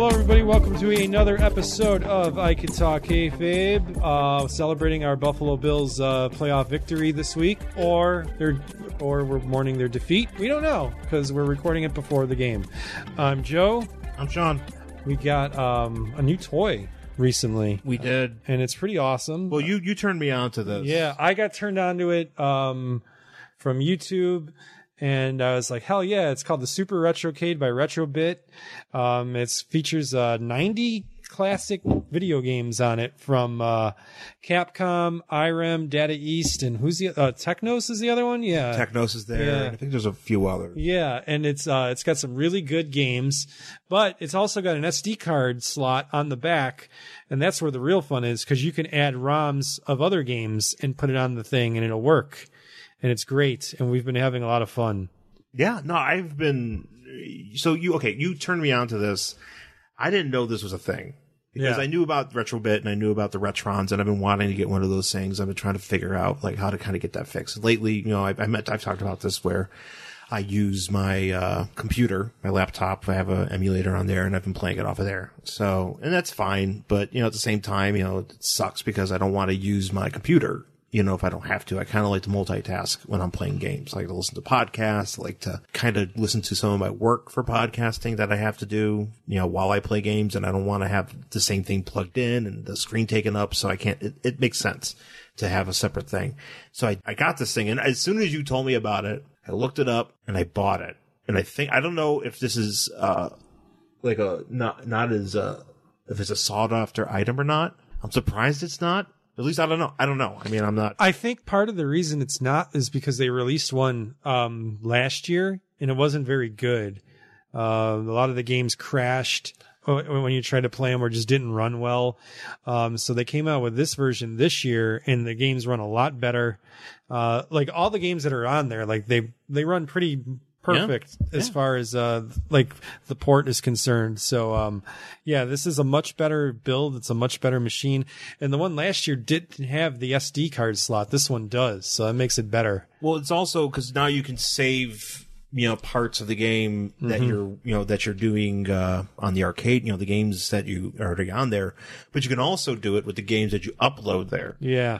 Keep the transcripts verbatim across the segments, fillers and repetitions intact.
Hello, everybody. Welcome to another episode of I Could Talk Kayfabe, uh, celebrating our Buffalo Bills uh, playoff victory this week, or their, or we're mourning their defeat. We don't know because we're recording it before the game. I'm Joe. I'm Sean. We got um, a new toy recently. We did, and it's pretty awesome. Well, you you turned me on to this. Yeah, I got turned on to it um, from YouTube. And I was like, hell yeah, it's called the Super Retrocade by Retrobit. Um, it features uh, ninety classic video games on it from uh, Capcom, Irem, Data East, and who's the uh, Technos is the other one? Yeah. Technos is there. Yeah. And I think there's a few others. Yeah, and it's uh, it's got some really good games, but it's also got an S D card slot on the back, and that's where the real fun is because you can add ROMs of other games and put it on the thing, and it'll work. And it's great, and we've been having a lot of fun. Yeah, no, I've been... So, you okay, you turned me on to this. I didn't know this was a thing. Because Yeah. I knew about Retrobit, and I knew about the Retrons, and I've been wanting to get one of those things. I've been trying to figure out, like, how to kind of get that fixed. Lately, you know, I, I met, I've talked about this where I use my uh, computer, my laptop. I have an emulator on there, and I've been playing it off of there. So, and that's fine. But, you know, at the same time, you know, it sucks because I don't want to use my computer. You know, if I don't have to. I kind of like to multitask when I'm playing games. I like to listen to podcasts. I like to kind of listen to some of my work for podcasting that I have to do, you know, while I play games, and I don't want to have the same thing plugged in and the screen taken up. So I can't, it, it makes sense to have a separate thing. So I, I got this thing, and as soon as you told me about it, I looked it up and I bought it. And I think, I don't know if this is, uh, like a, not, not as, uh, if it's a sought after item or not. I'm surprised it's not. At least I don't know. I don't know. I mean, I'm not. I think part of the reason it's not is because they released one um, last year and it wasn't very good. Uh, a lot of the games crashed when you tried to play them or just didn't run well. Um, so they came out with this version this year and the games run a lot better. Uh, like all the games that are on there, like they, they run pretty perfect yeah. as yeah. far as uh like the port is concerned. So um yeah, this is a much better build. It's a much better machine. And the one last year didn't have the S D card slot. This one does, so that makes it better. Well, it's also because now you can save, you know, parts of the game that mm-hmm. you're, you know, that you're doing uh on the arcade, you know, the games that you are already on there, but you can also do it with the games that you upload there. Yeah.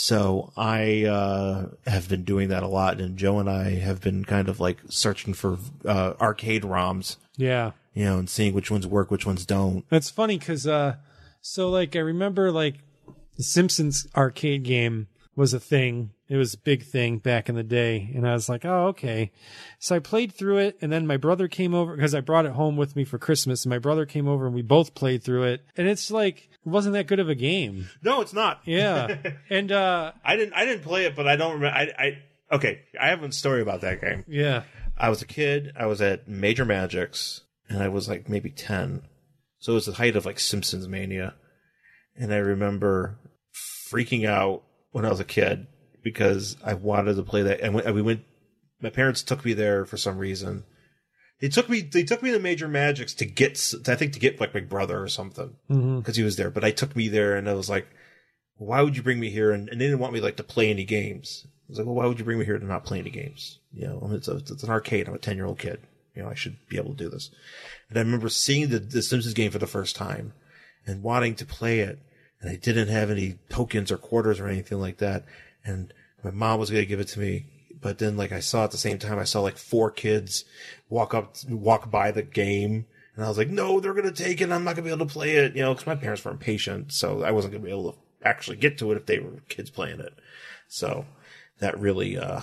So I uh have been doing that a lot, and Joe and I have been kind of like searching for uh arcade ROMs. Yeah. You know, and seeing which ones work, which ones don't. That's funny because uh so like I remember like the Simpsons arcade game was a thing. It was a big thing back in the day. And I was like, oh, okay. So I played through it. And then my brother came over because I brought it home with me for Christmas. And my brother came over and we both played through it. And it's like, it wasn't that good of a game. No, it's not. Yeah. And, uh, I didn't, I didn't play it, but I don't remember. I, I, okay. I have a story about that game. Yeah. I was a kid. I was at Major Magics and I was like maybe ten. So it was the height of like Simpsons mania. And I remember freaking out when I was a kid, because I wanted to play that. And we went, my parents took me there for some reason. They took me, they took me to Major Magics to get, I think to get like my brother or something, because mm-hmm. he was there. But I took me there and I was like, why would you bring me here? And, and they didn't want me like to play any games. I was like, well, why would you bring me here to not play any games? You know, it's, a, it's an arcade. I'm a ten year old kid. You know, I should be able to do this. And I remember seeing the, the Simpsons game for the first time and wanting to play it. And I didn't have any tokens or quarters or anything like that. And my mom was going to give it to me. But then, like, I saw at the same time, I saw like four kids walk up, walk by the game. And I was like, no, they're going to take it. I'm not going to be able to play it. You know, because my parents were impatient. So I wasn't going to be able to actually get to it if they were kids playing it. So that really, uh,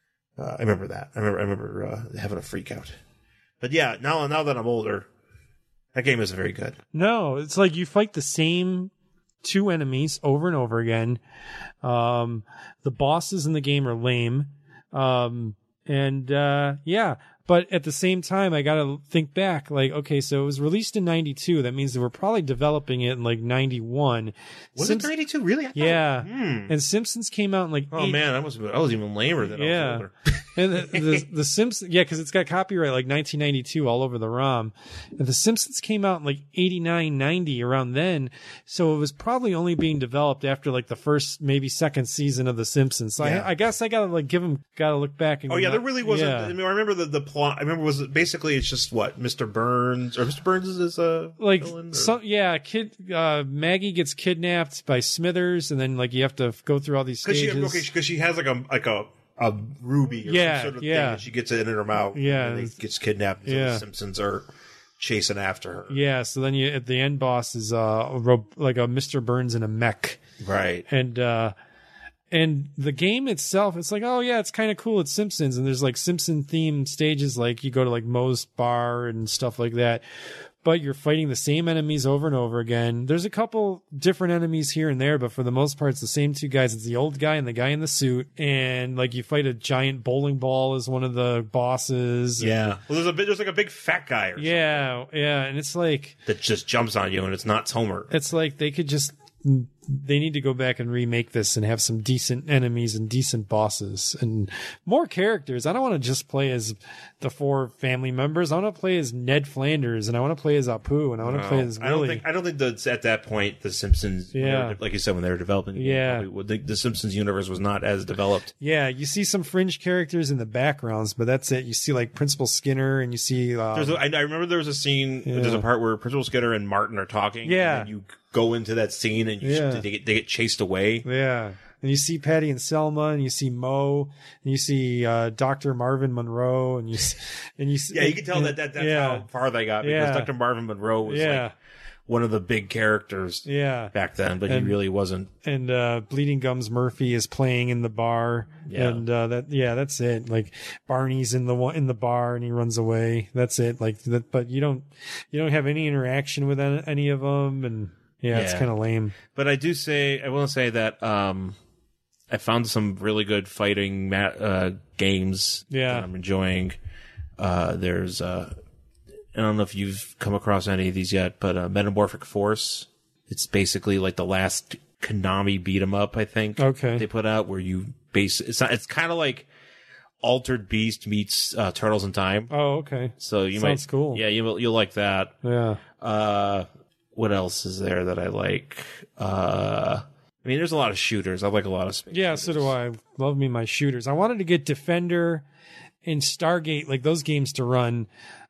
uh I remember that. I remember, I remember, uh, having a freak out. But yeah, now, now that I'm older, that game isn't very good. No, it's like you fight the same two enemies over and over again. Um, the bosses in the game are lame. Um, and, uh, yeah, but at the same time, I gotta think back, like, okay, so it was released in ninety-two. That means they were probably developing it in like ninety-one. Was Simps- it ninety-two? Really? I thought, yeah. Hmm. And Simpsons came out in like, oh eight- man, I was, I was even lamer than yeah. I was older. And the, the, the Simpsons, yeah, because it's got copyright like nineteen ninety-two all over the ROM. And the Simpsons came out in like eighty-nine, ninety around then. So it was probably only being developed after like the first, maybe second season of the Simpsons. So Yeah. I, I guess I gotta like give them, gotta look back and Oh go, yeah, there really wasn't. yeah. I mean, I remember the, the plot. I remember was basically it's just what Mister Burns or Mister Burns is a like villain, or- some yeah kid uh Maggie gets kidnapped by Smithers, and then like you have to go through all these Because she, stages. okay, because she has like a like a a ruby or Yeah, some sort of yeah. thing, and she gets it in her mouth. Yeah. and then they gets kidnapped. And so Yeah. the Simpsons are chasing after her. Yeah, so then you at the end boss is uh a ro- like a Mister Burns in a mech, Right. and uh and the game itself, it's like, oh yeah, it's kind of cool. It's Simpsons, and there's like Simpson themed stages, like you go to like Moe's bar and stuff like that. But you're fighting the same enemies over and over again. There's a couple different enemies here and there, but for the most part, it's the same two guys. It's the old guy and the guy in the suit. And like you fight a giant bowling ball as one of the bosses. Yeah. Well, there's a bit. There's like a big fat guy or something Yeah. Yeah. And it's like, that just jumps on you, and it's not Homer. it's like they could just, they need to go back and remake this and have some decent enemies and decent bosses and more characters. I don't want to just play as the four family members. I want to play as Ned Flanders, and I want to play as Apu, and I want to play as Willie. I don't think. I don't think that at that point the Simpsons. when they Yeah. were- like you said, when they were developing. the game, Yeah. probably would- the, the Simpsons universe was not as developed. Yeah, you see some fringe characters in the backgrounds, but that's it. You see like Principal Skinner, and you see um, There's a, I, I remember there was a scene. Yeah. There's a part where Principal Skinner and Martin are talking. Yeah. And then you go into that scene, and you, Yeah. they, get, they get chased away. yeah, and you see Patty and Selma, and you see Mo, and you see uh, Doctor Marvin Monroe, and you s- and you see, Yeah, you can tell that, that that's yeah, how far they got because Yeah. Doctor Marvin Monroe was yeah, like one of the big characters yeah. back then, but And- he really wasn't. And uh, Bleeding Gums Murphy is playing in the bar, Yeah. and uh, that yeah, that's it. Like Barney's in the one in the bar, and he runs away. That's it. Like that, but you don't you don't have any interaction with any any of them, and yeah, it's Yeah. kind of lame. But I do say, I will say that um, I found some really good fighting ma- uh, games Yeah. that I'm enjoying. Uh, there's, uh, I don't know if you've come across any of these yet, but uh, Metamorphic Force. It's basically like the last Konami beat 'em up, I think. Okay. They put out where you base. It's not. It's kind of like Altered Beast meets uh, Turtles in Time. Oh, okay. So you Sounds might. cool. Yeah, you you'll like that. Yeah. Uh, what else is there that I like? Uh, I mean, there's a lot of shooters. I like a lot of space. Yeah, so do I. Love me my shooters. I wanted to get Defender and Stargate, like those games to run.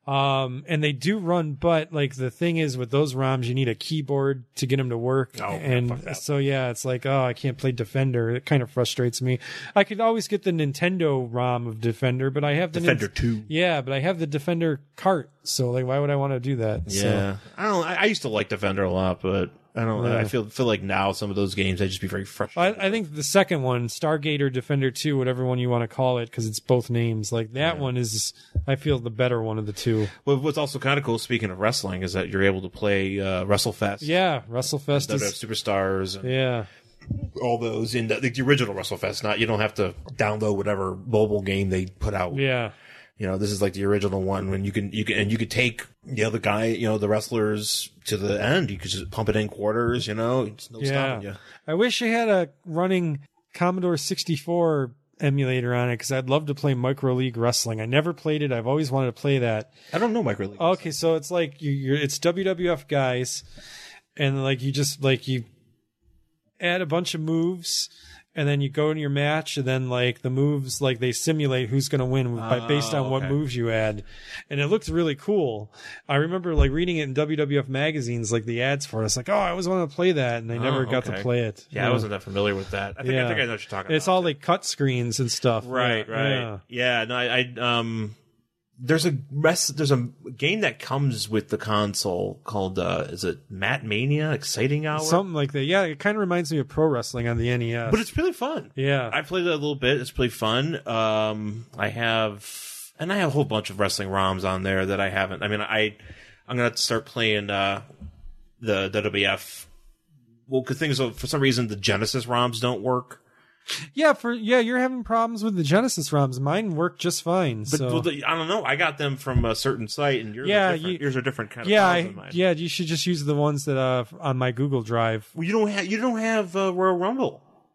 Um, and they do run, but like the thing is with those ROMs, you need a keyboard to get them to work. Oh, yeah, fuck and that. so yeah, it's like, oh, I can't play Defender. It kind of frustrates me. I could always get the Nintendo ROM of Defender, but I have the Defender Nin- two. Yeah, but I have the Defender cart. So like, why would I want to do that? So, Yeah, I don't. I, I used to like Defender a lot, but I don't. Yeah. I feel feel like now some of those games I'd just be very I, frustrated. I think the second one, Stargate or Defender two, whatever one you want to call it, because it's both names. Like that one is, I feel, the better one of the two. Well, what's also kind of cool, speaking of wrestling, is that you're able to play uh, WrestleFest. Yeah, WrestleFest W W F is. Superstars, and Yeah, all those in the, the original WrestleFest. Not you don't have to download whatever mobile game they put out. yeah, You know, this is like the original one when you can you can and you could take the other guy, you know, the wrestlers to the end. You could just pump it in quarters. You know, it's no yeah. stopping you. I wish I had a running Commodore sixty-four emulator on it because I'd love to play Micro League Wrestling. I never played it. I've always wanted to play that. I don't know Micro League. Okay, so it's like you, you're it's W W F guys, and like you just like you add a bunch of moves, and then you go in your match, and then like the moves like they simulate who's going to win by based on what okay. moves you add, and it looked really cool. I remember like reading it in W W F magazines, like the ads for it. It's like, oh, I always wanted to play that, and I never got to okay. play it. Yeah, I wasn't that familiar with that. I think Yeah. I think I know what you're talking It's about. all like cut screens and stuff. Right, Yeah, right. yeah. Yeah, no, I, I um there's a rest there's a game that comes with the console called uh is it Matt Mania Exciting Hour? Something like that. Yeah, it kind of reminds me of pro wrestling on the N E S. But it's really fun. yeah. I played it a little bit. It's pretty fun. Um I have and I have a whole bunch of wrestling ROMs on there that I haven't. I mean, I I'm going to have to start playing uh the W W F. Well, cuz things for some reason the Genesis ROMs don't work. Yeah, for yeah, you're having problems with the Genesis ROMs. Mine work just fine. But so. well, the, I don't know. I got them from a certain site, and yours Yeah, are different. you- yours are different kind of yeah, files I, than mine. yeah, you should just use the ones that uh on my Google Drive. Well, you don't have you don't have uh, Royal Rumble.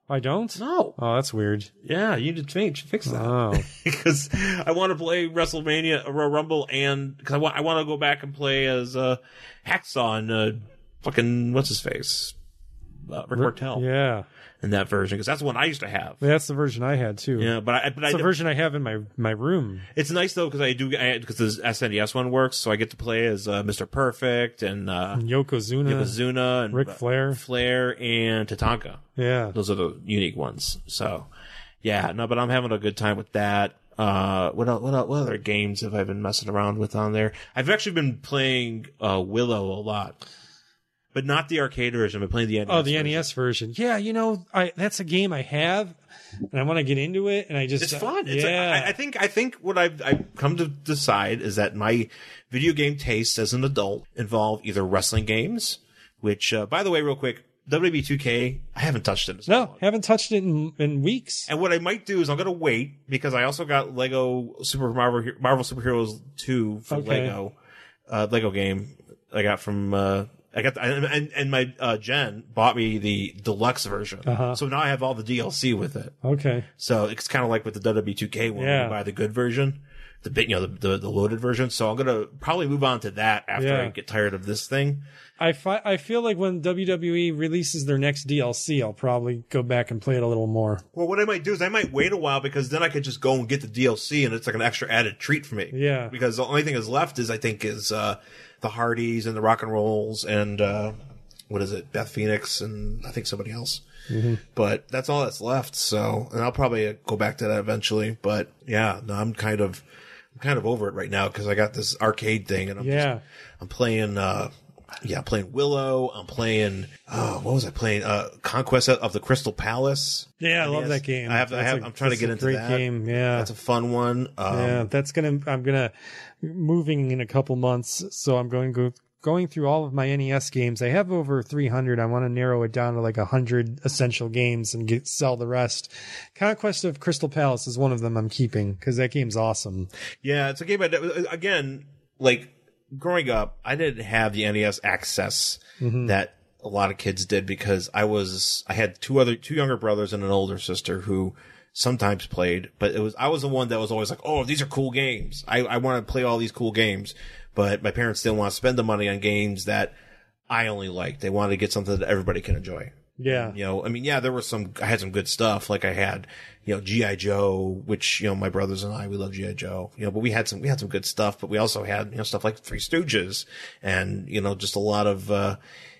I don't? No. Oh, that's weird. Yeah, you need to change, fix that. Oh. Because I want to play WrestleMania, uh, Royal Rumble, and because I want, I want to go back and play as uh, Hacksaw and uh, fucking what's his face, uh, Rick Martel. Yeah. In that version, because that's the one I used to have. That's the version I had too. Yeah, but I, but It's I, the version I have in my, my room. It's nice though because I do because the S N E S one works, so I get to play as uh, Mister Perfect and uh, Yokozuna, Yokozuna and Ric Flair, Flair and Tatanka. Yeah, those are the unique ones. So, yeah, no, but I'm having a good time with that. Uh, what else, what else, what other games have I been messing around with on there? I've actually been playing uh, Willow a lot. But not the arcade version, but playing the N E S Oh, the version. N E S version. Yeah, you know, I that's a game I have, and I want to get into it, and I just... It's fun. It's yeah. a, I, I think I think what I've, I've come to decide is that my video game tastes as an adult involve either wrestling games, which, uh, by the way, real quick, W W E two K, I haven't touched it in so No, long. haven't touched it in, in weeks. And what I might do is I'm going to wait, because I also got Lego Super Marvel, Marvel Superheroes two from Okay. Lego, uh, Lego game I got from... Uh, I got the, and and my uh, Jen bought me the deluxe version, Uh-huh. so now I have all the D L C with it. Okay. So it's kind of like with the W W E two K one, Yeah. you buy the good version, the bit, you know, the, the the loaded version. So I'm gonna probably move on to that after Yeah. I get tired of this thing. I, fi- I feel like when W W E releases their next D L C, I'll probably go back and play it a little more. Well, what I might do is I might wait a while because then I could just go and get the D L C and it's like an extra added treat for me. Yeah. Because the only thing that's left is I think is uh, the Hardys and the Rock and Rolls and. Uh, What is it? Beth Phoenix and I think somebody else. Mm-hmm. But that's all that's left. So, and I'll probably uh, go back to that eventually. But yeah, no, I'm kind of, I'm kind of over it right now because I got this arcade thing and I'm Yeah. just, I'm playing, uh, yeah, I'm playing Willow. I'm playing, oh, what was I playing? Uh, Conquest of the Crystal Palace. Yeah, I love Yes. that game. I have, I That's have, a- I'm trying to that's get a into great that. game. Yeah. That's a fun one. Um, yeah, that's gonna. I'm gonna moving in a couple months, so I'm going to go going through all of my N E S games. I have over three hundred. I want to narrow it down to like one hundred essential games and get sell the rest. Conquest of Crystal Palace is one of them I'm keeping because that game's awesome. Yeah, it's a game. I, again, like growing up, I didn't have the N E S access Mm-hmm. that a lot of kids did because I was I had two other two younger brothers and an older sister who sometimes played, but it was I was the one that was always like, oh, these are cool games. I I want to play all these cool games, but my parents didn't want to spend the money on games that I only liked. They wanted to get something that everybody can enjoy. Yeah. You know, I mean, yeah, there was some, I had some good stuff. Like I had, you know, G I. Joe, which, you know, my brothers and I, we love G I. Joe, you know, but we had some, we had some good stuff, but we also had, you know, stuff like Three Stooges and, you know, just a lot of, uh,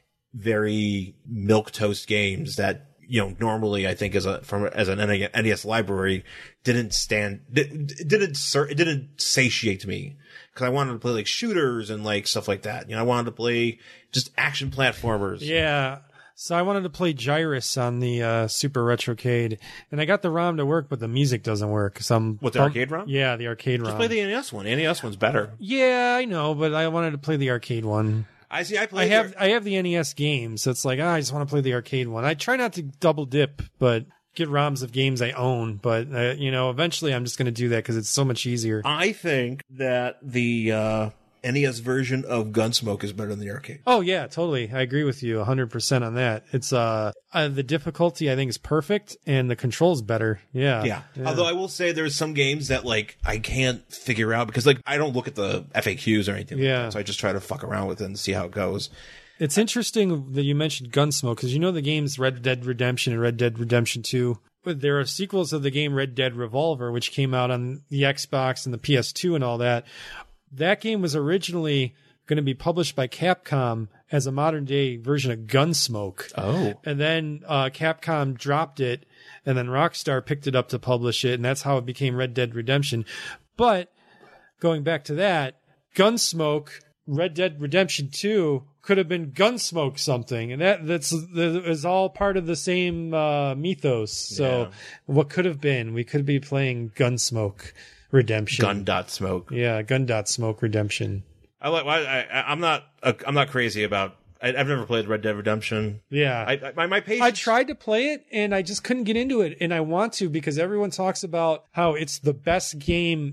very milquetoast games that, you know, normally I think as a, from, as an N E S library didn't stand, didn't, didn't, it didn't satiate me. Cause I wanted to play like shooters and like stuff like that. You know, I wanted to play just action platformers. Yeah. So I wanted to play Gyrus on the uh, Super Retrocade, and I got the ROM to work, but the music doesn't work. So I'm What, the arcade ROM? Yeah, the arcade Just ROM. play the N E S one. N E S one's better. Yeah, I know, but I wanted to play the arcade one. I see. I I play. have I have the N E S game, so it's like ah, I just want to play the arcade one. I try not to double dip, but get ROMs of games I own. But uh, you know, eventually I'm just going to do that because it's so much easier. I think that the uh, N E S version of Gunsmoke is better than the arcade. Oh yeah, totally. I agree with you one hundred percent on that. It's uh, uh the difficulty I think is perfect and the controls better. Yeah. Yeah. Although I will say there's some games that like I can't figure out because like I don't look at the F A Qs or anything. Yeah. Like that, so I just try to fuck around with it and see how it goes. It's interesting that you mentioned Gunsmoke because you know the games Red Dead Redemption and Red Dead Redemption two. But there are sequels of the game Red Dead Revolver, which came out on the Xbox and the P S two and all that. That game was originally going to be published by Capcom as a modern day version of Gunsmoke. Oh. And then uh, Capcom dropped it, and then Rockstar picked it up to publish it, and that's how it became Red Dead Redemption. But going back to that, Gunsmoke, Red Dead Redemption two could have been Gunsmoke something, and that that's that is all part of the same uh, mythos. So, Yeah. what could have been? We could be playing Gunsmoke Redemption. Gun dot smoke. Yeah, Gun Dot Smoke Redemption. I like. I, I, I'm not. Uh, I'm not crazy about. I, I've never played Red Dead Redemption. Yeah. I, I my my page. I tried to play it and I just couldn't get into it. And I want to because everyone talks about how it's the best game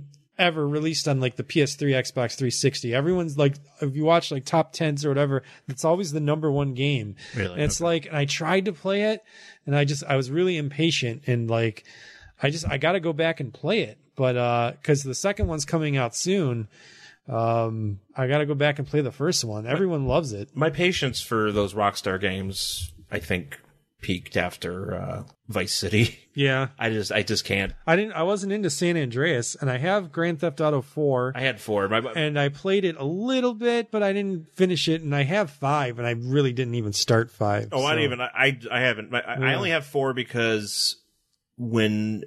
ever released on like the P S three, Xbox three sixty. Everyone's like, if you watch like top tens or whatever, it's always the number one game. Really? And it's Okay. like, and I tried to play it and I just, I was really impatient and like, I just, I got to go back and play it. But, uh, cause the second one's coming out soon. Um, I got to go back and play the first one. Everyone loves it. My patience for those Rockstar games, I think, peaked after uh, Vice City. Yeah. I just, I just can't. I didn't, I wasn't into San Andreas and I have Grand Theft Auto four. I had four. My, And I played it a little bit, but I didn't finish it. And I have five, and I really didn't even start five. oh, I so. didn't even. I, I haven't. My, I, I Yeah. only have four because when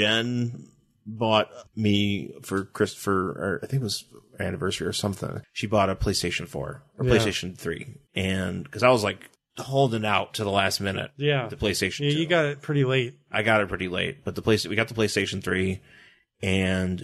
Jen bought me for Christopher, or I think it was our anniversary or something, she bought a PlayStation four or Yeah. PlayStation three, and because I was like holding out to the last minute. Yeah. The PlayStation. Yeah, two. you got it pretty late. I got it pretty late, but the place we got the PlayStation three, and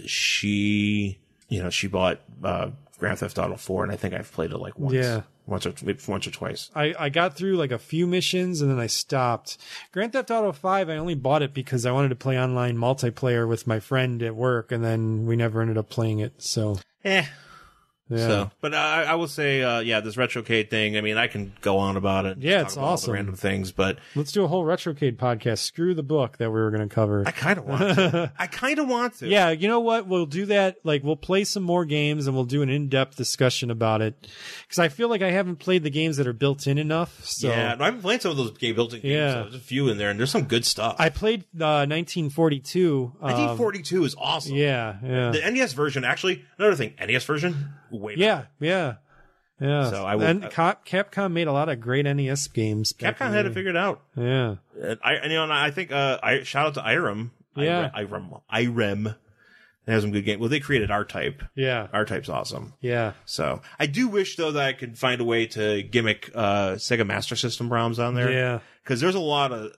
she, you know, she bought uh, Grand Theft Auto four, and I think I've played it like once, Yeah. once or maybe once or twice. I, I got through like a few missions and then I stopped. Grand Theft Auto five, I only bought it because I wanted to play online multiplayer with my friend at work, and then we never ended up playing it. So, Eh. yeah. So, but I, I will say, uh, yeah, this Retrocade thing. I mean, I can go on about it. and Yeah, talk it's about all the awesome. random things, but Let's do a whole Retrocade podcast. Screw the book that we were going to cover. I kind of want to. I kind of want to. Yeah, you know what? We'll do that. Like, we'll play some more games and we'll do an in-depth discussion about it. Because I feel like I haven't played the games that are built in enough. So Yeah, no, I've been playing some of those game building games. Yeah. So there's a few in there, and there's some good stuff. I played uh, nineteen forty-two. Um, nineteen forty-two is awesome. Yeah, yeah, The N E S version, actually, another thing, N E S version, way better. yeah, yeah, yeah. So I will- and Cap- Capcom made a lot of great N E S games. back Capcom in had the it day. figured out. Yeah, And I, and, you know, and I think, uh, I shout out to Irem. Yeah. Irem. Irem. They have some good games. Well, they created R-Type. yeah, R-Type's awesome. yeah. So I do wish though that I could find a way to gimmick uh, Sega Master System ROMs on there. Yeah. because there's a lot of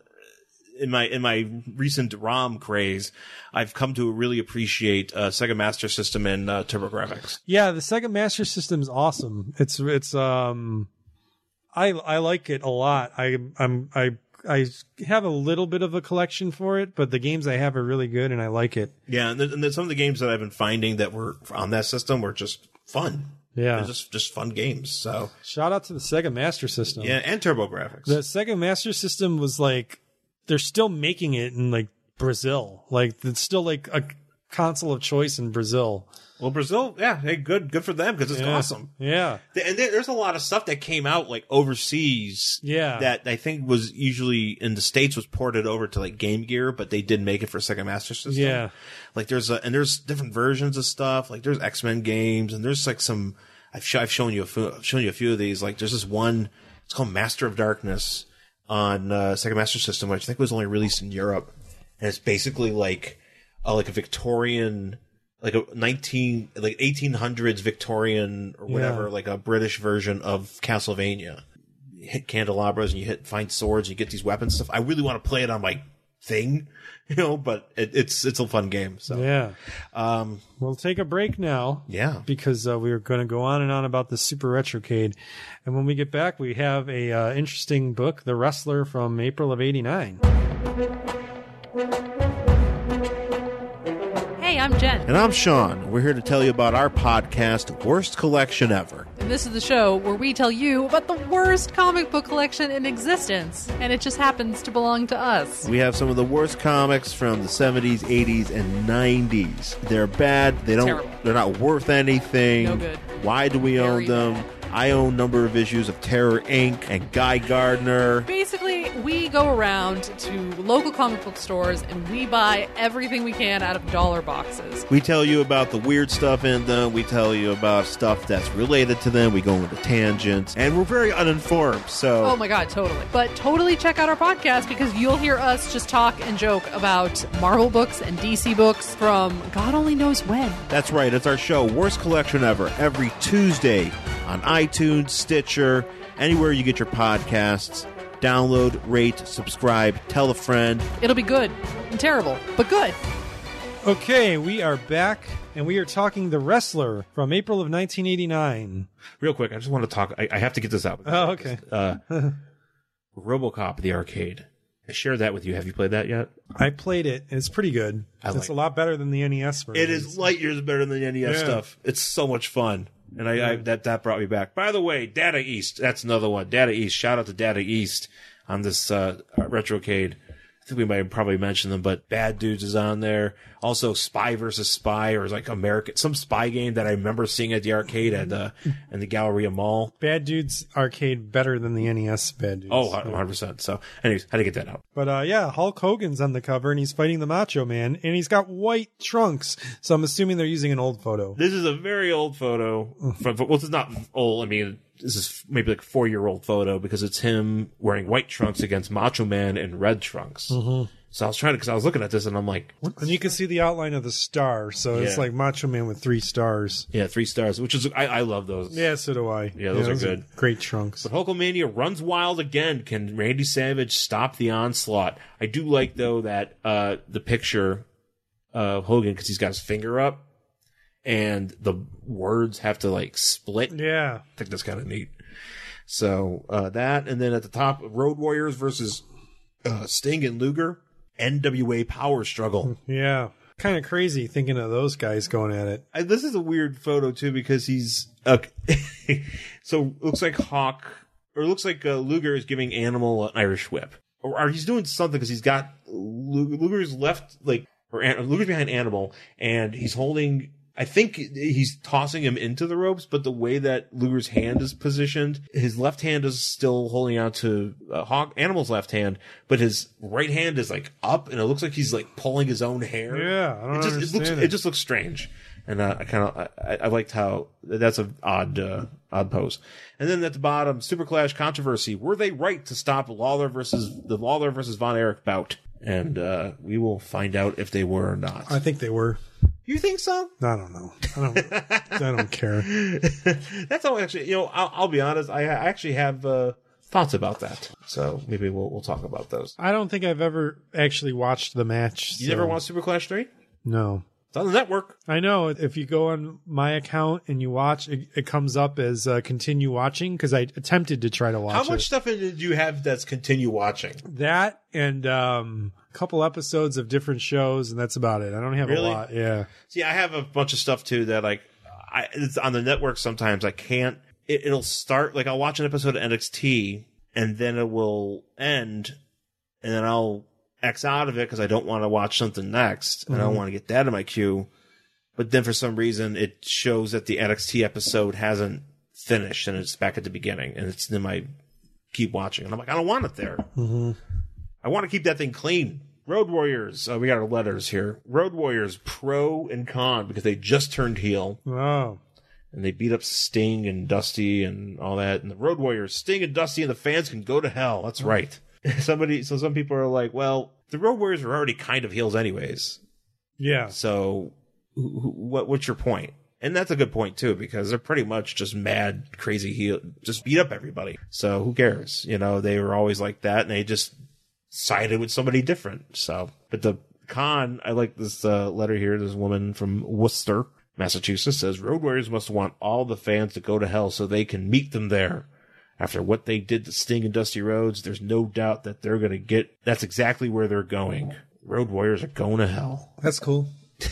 in my in my recent ROM craze, I've come to really appreciate uh, Sega Master System and uh, TurboGrafx. Yeah, the Sega Master System is awesome. It's it's um, I I like it a lot. I I'm I I have a little bit of a collection for it, but the games I have are really good and I like it. Yeah, and then, and then some of the games that I've been finding that were on that system were just fun. Yeah. They're just just fun games. So Shout out to the Sega Master System. yeah, and TurboGrafx. The Sega Master System was like, they're still making it in like Brazil. Like it's still like a console of choice in Brazil. Well, Brazil, yeah, hey, good, good for them because it's Yeah. awesome. Yeah. And there, there's a lot of stuff that came out like overseas. Yeah. That I think was usually in the States was ported over to like Game Gear, but they did make it for Sega Master System. Yeah. Like there's a, and there's different versions of stuff. Like there's X-Men games and there's like some, I've, sh- I've shown you a few, I've shown you a few of these. Like there's this one, it's called Master of Darkness on uh, Sega Master System, which I think was only released in Europe. And it's basically like, uh, like a Victorian, like a nineteen, like eighteen hundreds Victorian or whatever, Yeah. like a British version of Castlevania. You hit candelabras and you hit find swords and you get these weapons stuff. I really want to play it on my thing, you know, but it, it's it's a fun game. So Yeah. um, We'll take a break now. yeah, Because uh, we were going to go on and on about the Super Retrocade. And when we get back, we have a uh, interesting book, The Wrestler from April of eighty-nine. Hey, I'm Jen, and I'm Sean. We're here to tell you about our podcast, Worst Collection Ever. and this is the show where we tell you about the worst comic book collection in existence, and it just happens to belong to us. We have some of the worst comics from the seventies, eighties, and nineties. They're bad. They don't. Terrible. They're not worth anything. No good. Why do we own Very them? bad. I own a number of issues of Terror Incorporated and Guy Gardner. Basically, we go around to local comic book stores and we buy everything we can out of dollar boxes. We tell you about the weird stuff in them. We tell you about stuff that's related to them. We go into tangents, and we're very uninformed. So Oh my god, totally. But totally check out our podcast because you'll hear us just talk and joke about Marvel books and D C books from God only knows when. that's right. It's our show, Worst Collection Ever, every Tuesday on iTunes, Stitcher, anywhere you get your podcasts. Download, rate, subscribe, tell a friend. It'll be good and terrible, but good. Okay, we are back, and we are talking The Wrestler from April of nineteen eighty-nine. Real quick, I just want to talk. I, I have to get this out. Oh, okay. Uh, RoboCop, the arcade. I shared that with you. Have you played that yet? I played it. And it's pretty good. I It's like a lot better than the N E S version. It is light years better than the N E S Yeah. stuff. It's so much fun. And I, I that, that brought me back. By the way, Data East. That's another one. Data East. Shout out to Data East on this uh, Retrocade. I think we might have probably mentioned them, but Bad Dudes is on there. Also, Spy versus Spy, or like American, some spy game that I remember seeing at the arcade at the in the Galleria Mall. Bad Dudes Arcade better than the N E S Bad Dudes. Oh, one hundred percent. So, anyways, how to get that out? But uh, yeah, Hulk Hogan's on the cover and he's fighting the Macho Man and he's got white trunks. So I'm assuming they're using an old photo. This is a very old photo. From, well, it's not old. I mean, this is maybe like a four-year-old photo because it's him wearing white trunks against Macho Man in red trunks. Mm-hmm. So I was trying to, because I was looking at this and I'm like, what? And you can see the outline of the star. So it's Yeah. like Macho Man with three stars. Yeah, three stars, which is, I, I love those. Yeah, so do I. Yeah, those are good. Great trunks. But Hulkamania runs wild again. Can Randy Savage stop the onslaught? I do like, though, that uh, the picture of Hogan, because he's got his finger up, and the words have to, like, split. Yeah. I think that's kind of neat. So, uh, that, and then at the top, Road Warriors versus uh, Sting and Luger. N W A Power Struggle. Yeah. Kind of crazy thinking of those guys going at it. I, this is a weird photo too because he's uh, so it looks like Hawk or it looks like uh, Luger is giving Animal an Irish whip, or, or he's doing something because he's got Luger's left like or Luger's behind Animal and he's holding. I think he's tossing him into the ropes, but the way that Luger's hand is positioned, his left hand is still holding out to uh, Hawk Animal's left hand, but his right hand is like up, and it looks like he's like pulling his own hair. Yeah, I don't it just, understand it looks it. it just looks strange, and uh, I kind of I, I liked how that's an odd uh, odd pose. And then at the bottom, Super Clash controversy: were they right to stop Lawler versus the Lawler versus Von Erich bout? And uh, we will find out if they were or not. I think they were. You think so? I don't know. I don't. I don't care. That's all. Actually, you know, I'll, I'll be honest. I actually have uh, thoughts about that. So maybe we'll we'll talk about those. I don't think I've ever actually watched the match. You so- never watched Super Clash three? No. It's on the network. I know. If you go on my account and you watch, it, it comes up as uh, continue watching because I attempted to try to watch How much it. stuff did you have that's continue watching? That and um, a couple episodes of different shows, and that's about it. I don't have Really? a lot. Yeah. See, I have a bunch of stuff too that like I it's on the network. Sometimes I can't. It, it'll start like I'll watch an episode of N X T and then it will end, and then I'll X out of it because I don't want to watch something next, and I don't want to get that in my queue. But then for some reason, it shows that the N X T episode hasn't finished, and it's back at the beginning, and it's then I keep watching, and I'm like, I don't want it there. Mm-hmm. I want to keep that thing clean. Road Warriors, uh, we got our letters here. Road Warriors, pro and con, because they just turned heel, Oh. and they beat up Sting and Dusty and all that. And the Road Warriors, Sting and Dusty and the fans can go to hell. That's right. Somebody, so some people are like, well, the Road Warriors were already kind of heels anyways. Yeah. So wh- wh- what, what's your point? And that's a good point too, because they're pretty much just mad, crazy heel, just beat up everybody. So who cares? You know, they were always like that, and they just sided with somebody different. So, but the con, I like this uh, letter here. This woman from Worcester, Massachusetts says, Road Warriors must want all the fans to go to hell so they can meet them there. After what they did to Sting and Dusty Rhodes, there's no doubt that they're going to get, that's exactly where they're going. Road Warriors are going to hell. That's cool.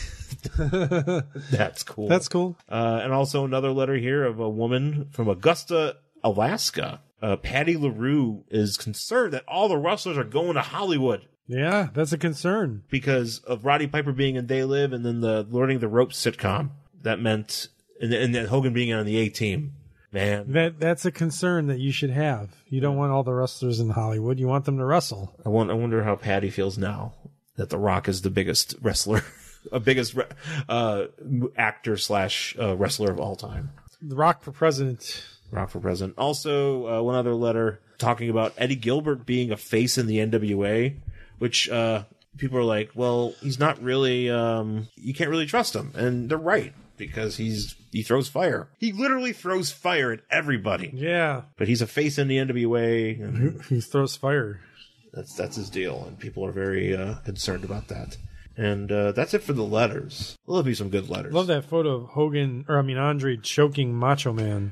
That's cool. That's cool. Uh, and also another letter here of a woman from Augusta, Alaska. Uh, Patty LaRue is concerned that all the wrestlers are going to Hollywood Yeah, that's a concern. because of Roddy Piper being in They Live and then the Learning the Ropes sitcom. That meant, and, and then Hogan being on the A-Team. Man, That that's a concern that you should have. You don't want all the wrestlers in Hollywood. You want them to wrestle. I, want, I wonder how Patty feels now that The Rock is the biggest wrestler, a biggest re- uh, actor slash uh, wrestler of all time. The Rock for president. Rock for president. Also, uh, one other letter talking about Eddie Gilbert being a face in the N W A, which uh, people are like, well, he's not really, um, you can't really trust him. And they're right, because he's he throws fire. He literally throws fire at everybody. Yeah. But he's a face in the N W A, and He throws fire. that's that's his deal. And people are very uh, concerned about that. And uh, that's it for the letters. There'll be some good letters. Love that photo of Hogan, or I mean Andre choking Macho Man.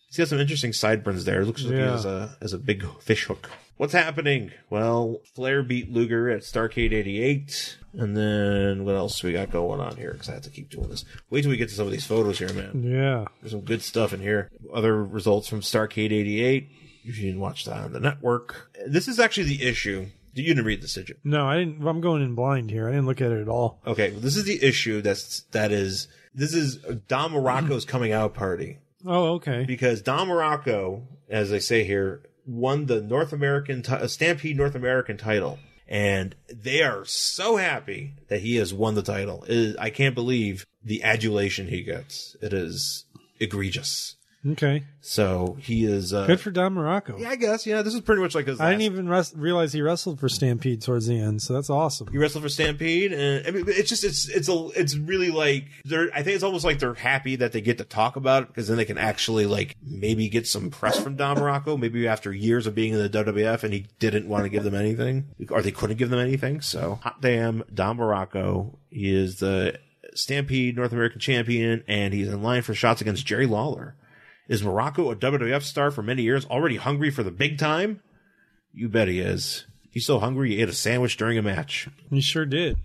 He's got some interesting sideburns there. It looks like Yeah. he has a, has a big fish hook. What's happening? Well, Flair beat Luger at Starrcade eighty-eight. And then what else we got going on here? Because I have to keep doing this. Wait till we get to some of these photos here, man. Yeah. There's some good stuff in here. Other results from Starrcade eighty-eight. You didn't watch that on the network. This is actually the issue. You didn't read this, did you? No, I didn't. I'm going in blind here. I didn't look at it at all. Okay, well, this is the issue. That's that is this is Don Morocco's coming out party. Oh, okay. Because Don Morocco, as I say here, won the North American t- Stampede North American title, and they are so happy that he has won the title. It is, I can't believe the adulation he gets. It is egregious. Okay. So he is uh, Good for Don Morocco. Yeah, I guess. Yeah, this is pretty much like his. I last- didn't even res- realize he wrestled for Stampede towards the end, so that's awesome. He wrestled for Stampede, and I mean, it's just it's it's a it's really like they're. I think it's almost like they're happy that they get to talk about it because then they can actually like maybe get some press from Don Morocco. Maybe after years of being in the W W F and he didn't want to give them anything, or they couldn't give them anything. So hot damn, Don Morocco. He is the Stampede North American champion, and he's in line for shots against Jerry Lawler. Is Morocco a W W F star for many years, already hungry for the big time? You bet he is. He's so hungry he ate a sandwich during a match. He sure did.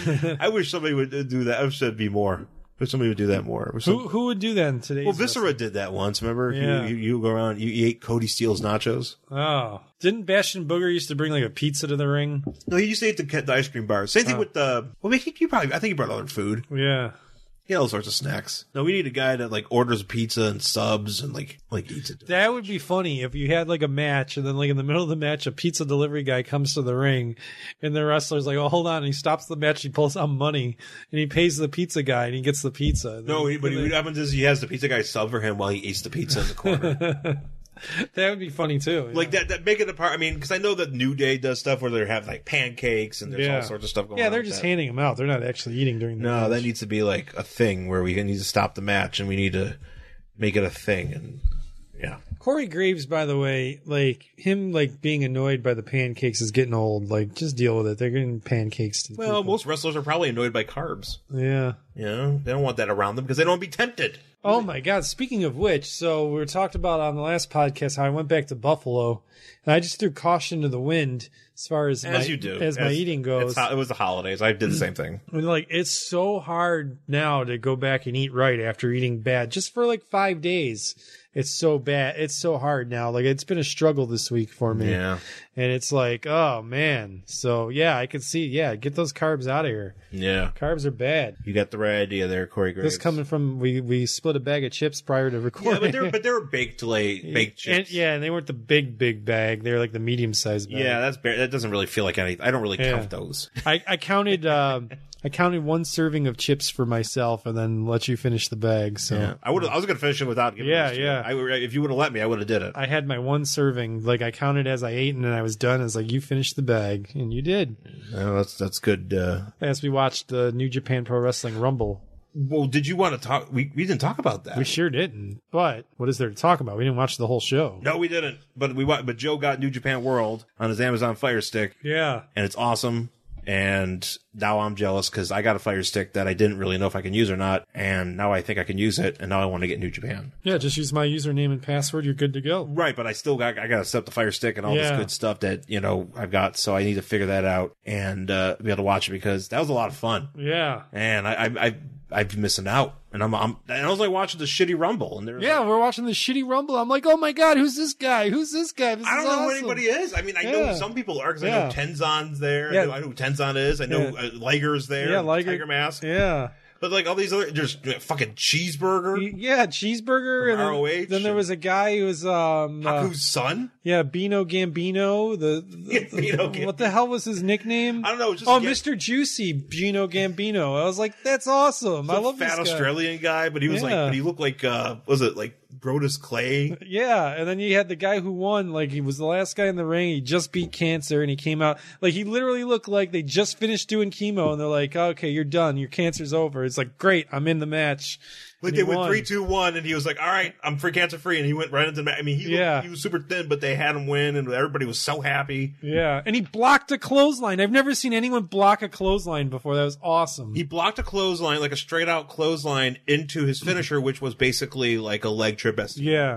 I wish somebody would do that. I wish that'd be more. I wish somebody would do that more. Some, Who who would do that in today's? well, Viscera did that once. Remember? Yeah. You, you, you go around. You, you ate Cody Steele's nachos. Oh, didn't Bastion Booger used to bring like a pizza to the ring? No, he used to eat the, the ice cream bars. Same thing Oh. with the. Well, he, he probably. I think he brought other food. Yeah. He had all sorts of snacks. No, we need a guy that like orders pizza and subs and like like eats it. That would be funny if you had like a match and then like in the middle of the match a pizza delivery guy comes to the ring and the wrestler's like, oh, hold on, and he stops the match, he pulls out money and he pays the pizza guy and he gets the pizza. No, he, but And what then- happens is he has the pizza guy sub for him while he eats the pizza in the corner. that would be funny too. Like that, that make it a part. I mean, because I know that New Day does stuff where they have like pancakes and there's Yeah. all sorts of stuff going Yeah, on. they're with just that. handing them out. They're not actually eating during the No, match. that needs to be like a thing where we need to stop the match and we need to make it a thing. And yeah, Corey Graves, by the way, like him like being annoyed by the pancakes is getting old. Like just deal with it. They're getting pancakes to the well, people. most wrestlers are probably annoyed by carbs. Yeah. You know, they don't want that around them because they don't want to be tempted. Oh my God! Speaking of which, so we were talked about on the last podcast how I went back to Buffalo, and I just threw caution to the wind as far as, As my, you do, as my eating goes. It's ho- it was the holidays. I did the same thing. And like it's so hard now to go back and eat right after eating bad, just for like five days. It's so bad. It's so hard now. Like it's been a struggle this week for me. Yeah, And it's like, oh man. So yeah, I could see. Yeah, get those carbs out of here. yeah. Carbs are bad. You got the right idea there, Corey Graves. This coming from we we split a bag of chips prior to recording. yeah, but they're but they're baked like baked chips. And, yeah, and they weren't the big, big bag. They were like the medium sized bag. Yeah, that's bare, that doesn't really feel like anything. I don't really Yeah. count those. I, I counted um, I counted one serving of chips for myself and then let you finish the bag. So Yeah. I would I was gonna finish it without giving Yeah, those to yeah. you. I would- if you would have let me, I would have did it. I had my one serving. Like I counted as I ate and then I was done. I was like, you finished the bag. And you did. Oh, that's that's good. Uh, As we watched the New Japan Pro Wrestling Rumble. well, did you want to talk? We we didn't talk about that. We sure didn't. But what is there to talk about? We didn't watch the whole show. no, we didn't. But we wa- but Joe got New Japan World on his Amazon Fire Stick, Yeah. and it's awesome. And now I'm jealous because I got a Fire Stick that I didn't really know if I can use or not, and now I think I can use it, and now I want to get New Japan. Yeah, just use my username and password. You're good to go. Right, but I still got I got to set up the Fire Stick and all Yeah. this good stuff that you know I've got, so I need to figure that out and uh, be able to watch it because that was a lot of fun. Yeah. And I I, I I've been missing out, and I'm I'm and I was like watching the shitty Rumble, and there's Yeah, like, we're watching the shitty Rumble. I'm like, oh my God, who's this guy? Who's this guy? This I don't is know who awesome. anybody is. I mean, I know Yeah. some people are because I Yeah. know Tenzon's there. Yeah. I, know, I know who Tenzon is. I know Yeah. uh, Liger's there. Yeah, Liger. Tiger Mask. Yeah. But like all these other, there's uh, fucking Cheeseburger, Yeah, cheeseburger. From And then, R O H. then there was a guy who was, um, uh, Haku's son. yeah, Bino Gambino. The, the, the- Bino Gambino. What the hell was his nickname? I don't know. Just Oh, a guy- Mister Juicy Gino Gambino. I was like, that's awesome. I some love fat this guy. Australian guy, but he was like, Yeah. but he looked like, uh, was it like Brodus Clay? Yeah, and then you had the guy who won, like he was the last guy in the ring. He just beat cancer, and he came out like he literally looked like they just finished doing chemo, and they're like, "Okay, you're done. Your cancer's over." It's like, great, I'm in the match. Like And they he went won. three, two, one, and he was like, "All right, I'm free cancer free," and he went right into the match. I mean, he Yeah. looked, he was super thin, but they had him win, and everybody was so happy. Yeah, and he blocked a clothesline. I've never seen anyone block a clothesline before. That was awesome. He blocked a clothesline, like a straight out clothesline, into his finisher, which was basically like a leg trip S. yeah,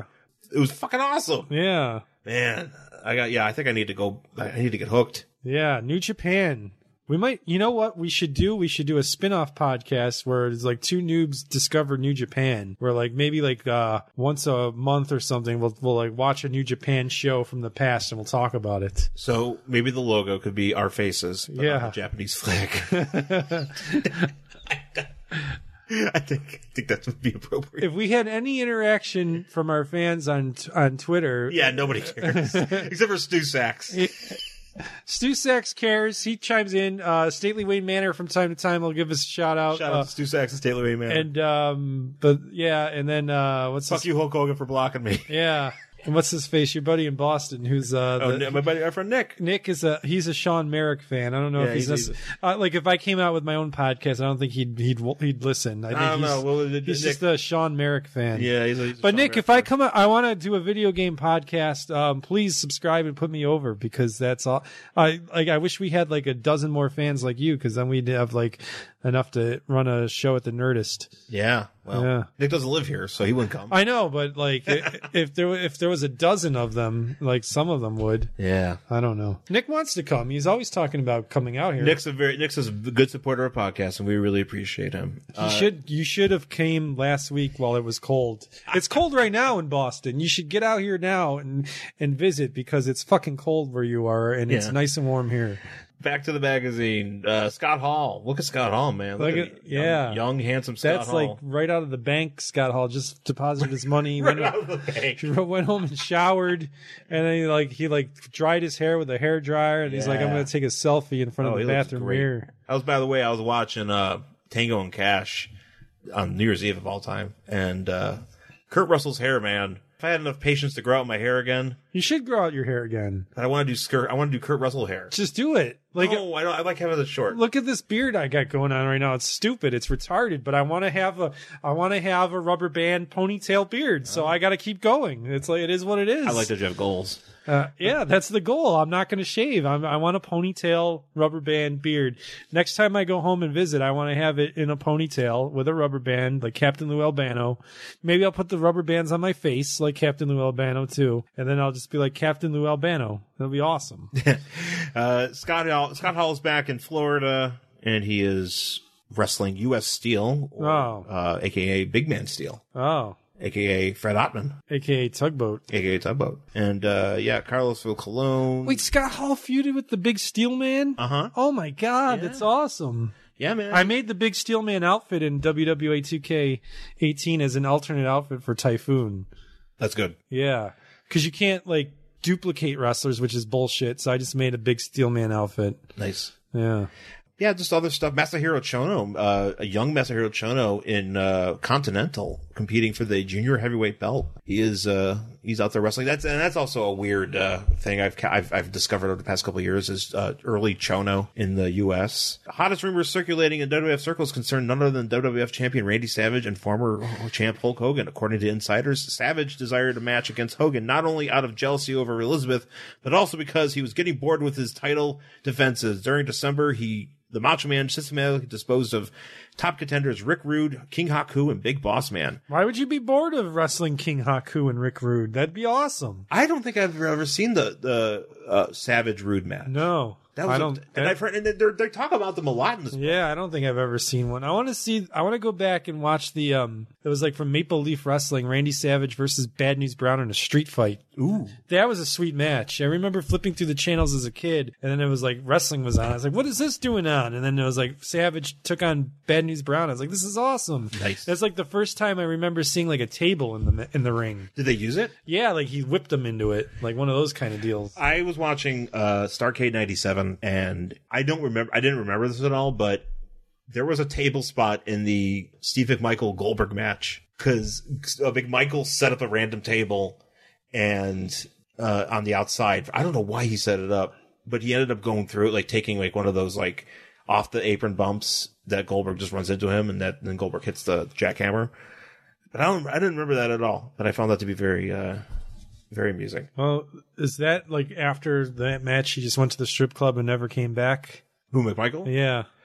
it was fucking awesome. Yeah. Man, I got yeah. I think I need to go. I need to get hooked. Yeah, New Japan. We might, you know what we should do? We should do a spin-off podcast where it's like two noobs discover New Japan. Where like maybe like uh once a month or something, we'll we'll like watch a New Japan show from the past and we'll talk about it. So maybe the logo could be our faces, but Yeah. on the Japanese flag. I think I think that would be appropriate. If we had any interaction from our fans on on Twitter, Yeah, nobody cares except for Stu Sachs. Stu Sachs cares. He chimes in. Uh, Stately Wayne Manor from time to time will give us a shout out. Shout uh, out to Stu Sachs and Taylor Way Man. And um, but yeah, and then uh, what's Fuck his, you, Hulk Hogan, for blocking me. Yeah, and what's his face? Your buddy in Boston, who's uh, Oh, the, my buddy, our friend Nick. Nick is a he's a Sean Merrick fan. I don't know Yeah, if he's, he's- necess- uh, like if I came out with my own podcast, I don't think he'd he'd he'd listen. I think I don't he's, know. Well, the- he's Nick- just a Sean Merrick fan. Yeah, he's a, he's a But Sean Nick, Merrick if I fan. come out, I want to do a video game podcast. Um, please subscribe and put me over because that's all. I like. I wish we had like a dozen more fans like you because then we'd have like enough to run a show at the Nerdist. Yeah, well, Yeah. Nick doesn't live here, so he wouldn't come. I know, but like i- if there if there was a dozen of them, like some of them would. yeah. I don't know. Nick wants to come. He's always talking about coming out here. Nick's a very Nick's a good supporter of podcasts, and we really appreciate him. You should you should have came last week while it was cold. It's cold right now in Boston. You should get out here now and and visit because it's fucking cold where you are and it's Yeah. nice and warm here. Back to the magazine. Uh, Scott Hall. Look at Scott Hall, man. Look, Look at, at- young, yeah. young, handsome Scott That's Hall. like right out of the bank. Scott Hall just deposited his money. right went, out of the bank. he went home and showered, and then he like he like dried his hair with a hair dryer, and he's like, "I'm Yeah. gonna take a selfie in front Oh, of he the looks bathroom great. mirror." I was, by the way, I was watching uh, Tango and Cash on New Year's Eve of all time, and uh, Kurt Russell's hair, man. If I had enough patience to grow out my hair again, You should grow out your hair again. but I want to do skirt. I want to do Kurt Russell hair. Just do it. Like no, I don't. I like having it short. look at this beard I got going on right now. It's stupid. It's retarded, but I want to have a I want to have a rubber band ponytail beard. So I got to keep going. It's like it is what it is. I like that you have goals. Uh, yeah, that's the goal. I'm not going to shave. I'm, I want a ponytail rubber band beard. Next time I go home and visit, I want to have it in a ponytail with a rubber band, like Captain Lou Albano. Maybe I'll put the rubber bands on my face, like Captain Lou Albano too, and then I'll just be like Captain Lou Albano. That'll be awesome. Uh, Scott Hall, Scott Hall is back in Florida, and he is wrestling U S Steel, or, Oh. uh, aka Big Man Steel, Oh, aka Fred Ottman, aka Tugboat. aka Tugboat, and uh, yeah, Carlos Phil Colon. Wait, Scott Hall feuded with the Big Steel Man? uh huh, Oh my God, Yeah. that's awesome. yeah, man. I made the Big Steel Man outfit in W W A two K eighteen as an alternate outfit for Typhoon. That's good. Yeah, because you can't like duplicate wrestlers, which is bullshit. So I just made a Big Steel Man outfit. Nice. Yeah. Yeah, just other stuff. Masahiro Chono, uh, a young Masahiro Chono in uh, Continental, competing for the junior heavyweight belt. He is uh, he's out there wrestling. That's and that's also a weird uh, thing I've, ca- I've I've discovered over the past couple of years is uh, early Chono in the U S. The hottest rumors circulating in W W F circles concern none other than W W F champion Randy Savage and former champ Hulk Hogan. According to insiders, Savage desired a match against Hogan not only out of jealousy over Elizabeth, but also because he was getting bored with his title defenses. During December, he the Macho Man systematically disposed of top contenders Rick Rude, King Haku, and Big Boss Man. Why would you be bored of wrestling King Haku and Rick Rude? That'd be awesome. I don't think I've ever seen the the uh, Savage Rude match. No, That was I a- don't. and that- I've heard, and they they talk about them a lot in this. yeah, I don't think I've ever seen one. I want to see. I want to go back and watch the. Um, it was like from Maple Leaf Wrestling, Randy Savage versus Bad News Brown in a street fight. Ooh, That was a sweet match. I remember flipping through the channels as a kid, and then it was like wrestling was on. I was like, "What is this doing on?" And then it was like Savage took on Bad News Brown. I was like, "This is awesome." Nice. That's like the first time I remember seeing like a table in the in the ring. did they use it? Yeah, like he whipped them into it, like one of those kind of deals. I was watching uh, Starrcade ninety-seven, and I don't remember. I didn't remember this at all, but there was a table spot in the Steve McMichael Goldberg match because uh, McMichael set up a random table and uh, on the outside. I don't know why he set it up, but he ended up going through it, like taking like one of those like off the apron bumps that Goldberg just runs into him, and that then Goldberg hits the jackhammer. But I don't. I didn't remember that at all. But I found that to be very, uh, very amusing. Well, is that like after that match he just went to the strip club and never came back? Who, McMichael? Yeah.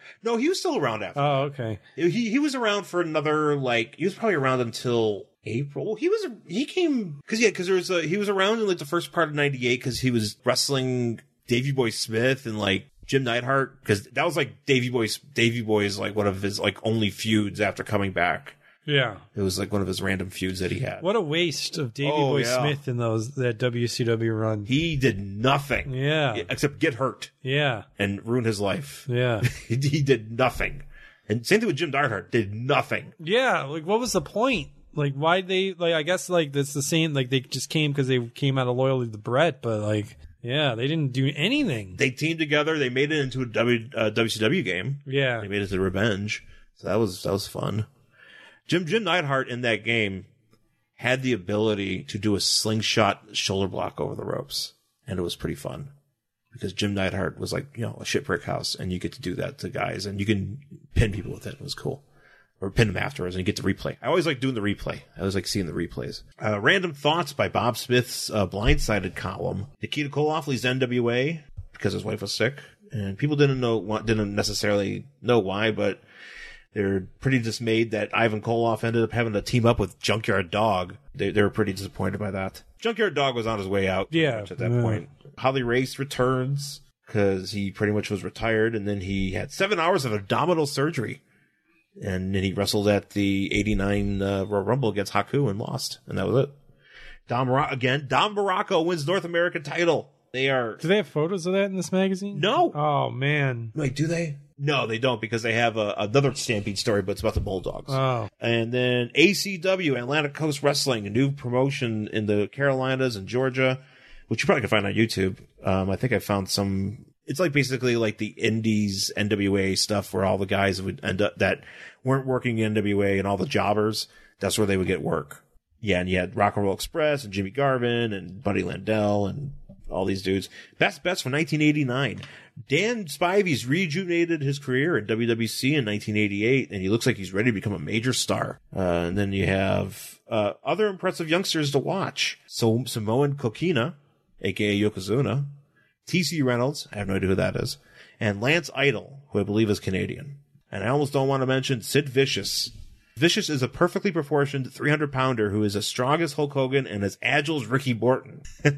No, he was still around after. Oh, okay. He he was around for another, like, he was probably around until April. Well, he was, he came, because, yeah, because there was a, he was around in, like, the first part of ninety-eight because he was wrestling Davey Boy Smith and, like, Jim Neidhart, because that was, like, Davey Boy, Davey Boy's, like, one of his, like, only feuds after coming back. Yeah. It was, like, one of his random feuds that he had. What a waste of Davey Oh, Boy yeah. Smith in those that W C W run. He did nothing. Yeah. Except get hurt Yeah. and ruin his life. Yeah. he, he did nothing. And same thing with Jim Neidhart. Did nothing. Yeah. Like, what was the point? Like, why they, like, I guess, like, that's the same, like, they just came because they came out of loyalty to Brett, but, like, yeah, they didn't do anything. They teamed together. They made it into a w, uh, W C W game. Yeah. They made it to Revenge. So that was, that was fun. Jim, Jim Neidhart in that game had the ability to do a slingshot shoulder block over the ropes. And it was pretty fun. Because Jim Neidhart was like, you know, a shit brick house. And you get to do that to guys. And you can pin people with it. It was cool. Or pin them afterwards and you get to replay. I always like doing the replay. I always like seeing the replays. Uh, Random Thoughts by Bob Smith's uh, Blindsided column. Nikita Koloff leaves N W A because his wife was sick. And people didn't know, didn't necessarily know why, but they're pretty dismayed that Ivan Koloff ended up having to team up with Junkyard Dog. They, they were pretty disappointed by that. Junkyard Dog was on his way out Yeah. much at that Yeah. point. Holly Race returns because he pretty much was retired. And then he had seven hours of abdominal surgery. And then he wrestled at the eighty-nine uh, Royal Rumble against Haku and lost. And that was it. Dom Bar- again, Dom Baracco wins North American title. They are... Do they have photos of that in this magazine? No. Oh, man. Wait, do they? No, they don't, because they have a, another Stampede story, but it's about the Bulldogs. Oh. And then A C W, Atlantic Coast Wrestling, a new promotion in the Carolinas and Georgia, which you probably can find on YouTube. Um, I think I found some... It's like basically like the Indies N W A stuff where all the guys would end up that weren't working in N W A and all the jobbers, that's where they would get work. Yeah, and you had Rock and Roll Express and Jimmy Garvin and Buddy Landell and all these dudes. Best bets from nineteen eighty-nine. Dan Spivey's rejuvenated his career at W W C in nineteen eighty-eight, and he looks like he's ready to become a major star. Uh, and then you have uh, other impressive youngsters to watch. So Samoan Kokina, a k a. Yokozuna. T C Reynolds, I have no idea who that is, and Lance Idol, who I believe is Canadian. And I almost don't want to mention Sid Vicious. Vicious is a perfectly proportioned three hundred pounder who is as strong as Hulk Hogan and as agile as Ricky Morton.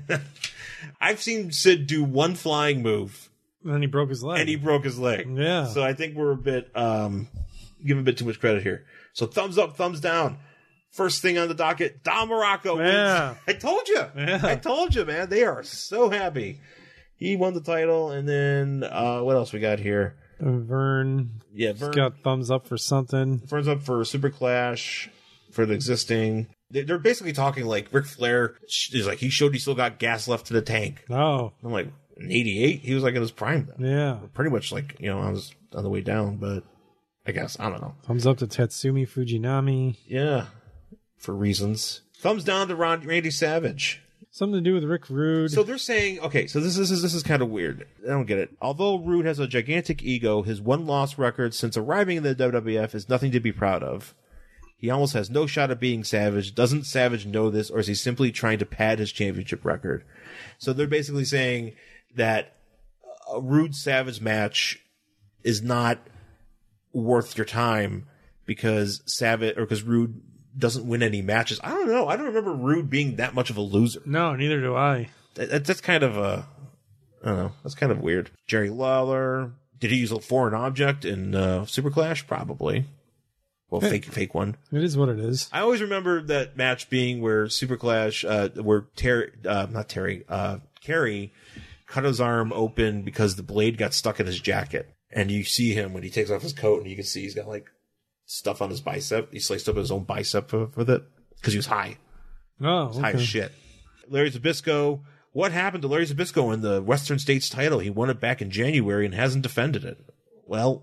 I've seen Sid do one flying move. And then he broke his leg. And he broke his leg. Yeah. So I think we're a bit, um, give him a bit too much credit here. So thumbs up, thumbs down. First thing on the docket, Don Morocco. Yeah. I told you. Yeah. I told you, man. They are so happy. He won the title, and then uh, what else we got here? Uh, Vern. Yeah, Vern. Got thumbs up for something. Vern's up for Super Clash for the existing. They- They're basically talking like Ric Flair is like he showed he still got gas left to the tank. Oh. I'm like, in eighty-eight, he was like in his prime then. Yeah. Pretty much like, you know, I was on the way down, but I guess I don't know. Thumbs up to Tatsumi Fujinami. Yeah, for reasons. Thumbs down to Ron, Randy Savage. Something to do with Rick Rude. So they're saying, okay, so this is this is kind of weird. I don't get it. Although Rude has a gigantic ego, his one-loss record since arriving in the W W F is nothing to be proud of. He almost has no shot at being Savage. Doesn't Savage know this, or is he simply trying to pad his championship record? So they're basically saying that a Rude Savage match is not worth your time because Savage or because Rude doesn't win any matches. I don't know. I don't remember Rude being that much of a loser. No, neither do I. That, that's kind of a, I don't know. That's kind of weird. Jerry Lawler. Did he use a foreign object in uh, Super Clash? Probably. Well, fake, fake one. It is what it is. I always remember that match being where Super Clash, uh, where Terry, uh, not Terry, uh, Kerry cut his arm open because the blade got stuck in his jacket. And you see him when he takes off his coat and you can see he's got like stuff on his bicep. He sliced up his own bicep with it because he was high. Oh, High okay. as shit. Larry Zbyszko. What happened to Larry Zbyszko in the Western States title? He won it back in January and hasn't defended it. Well,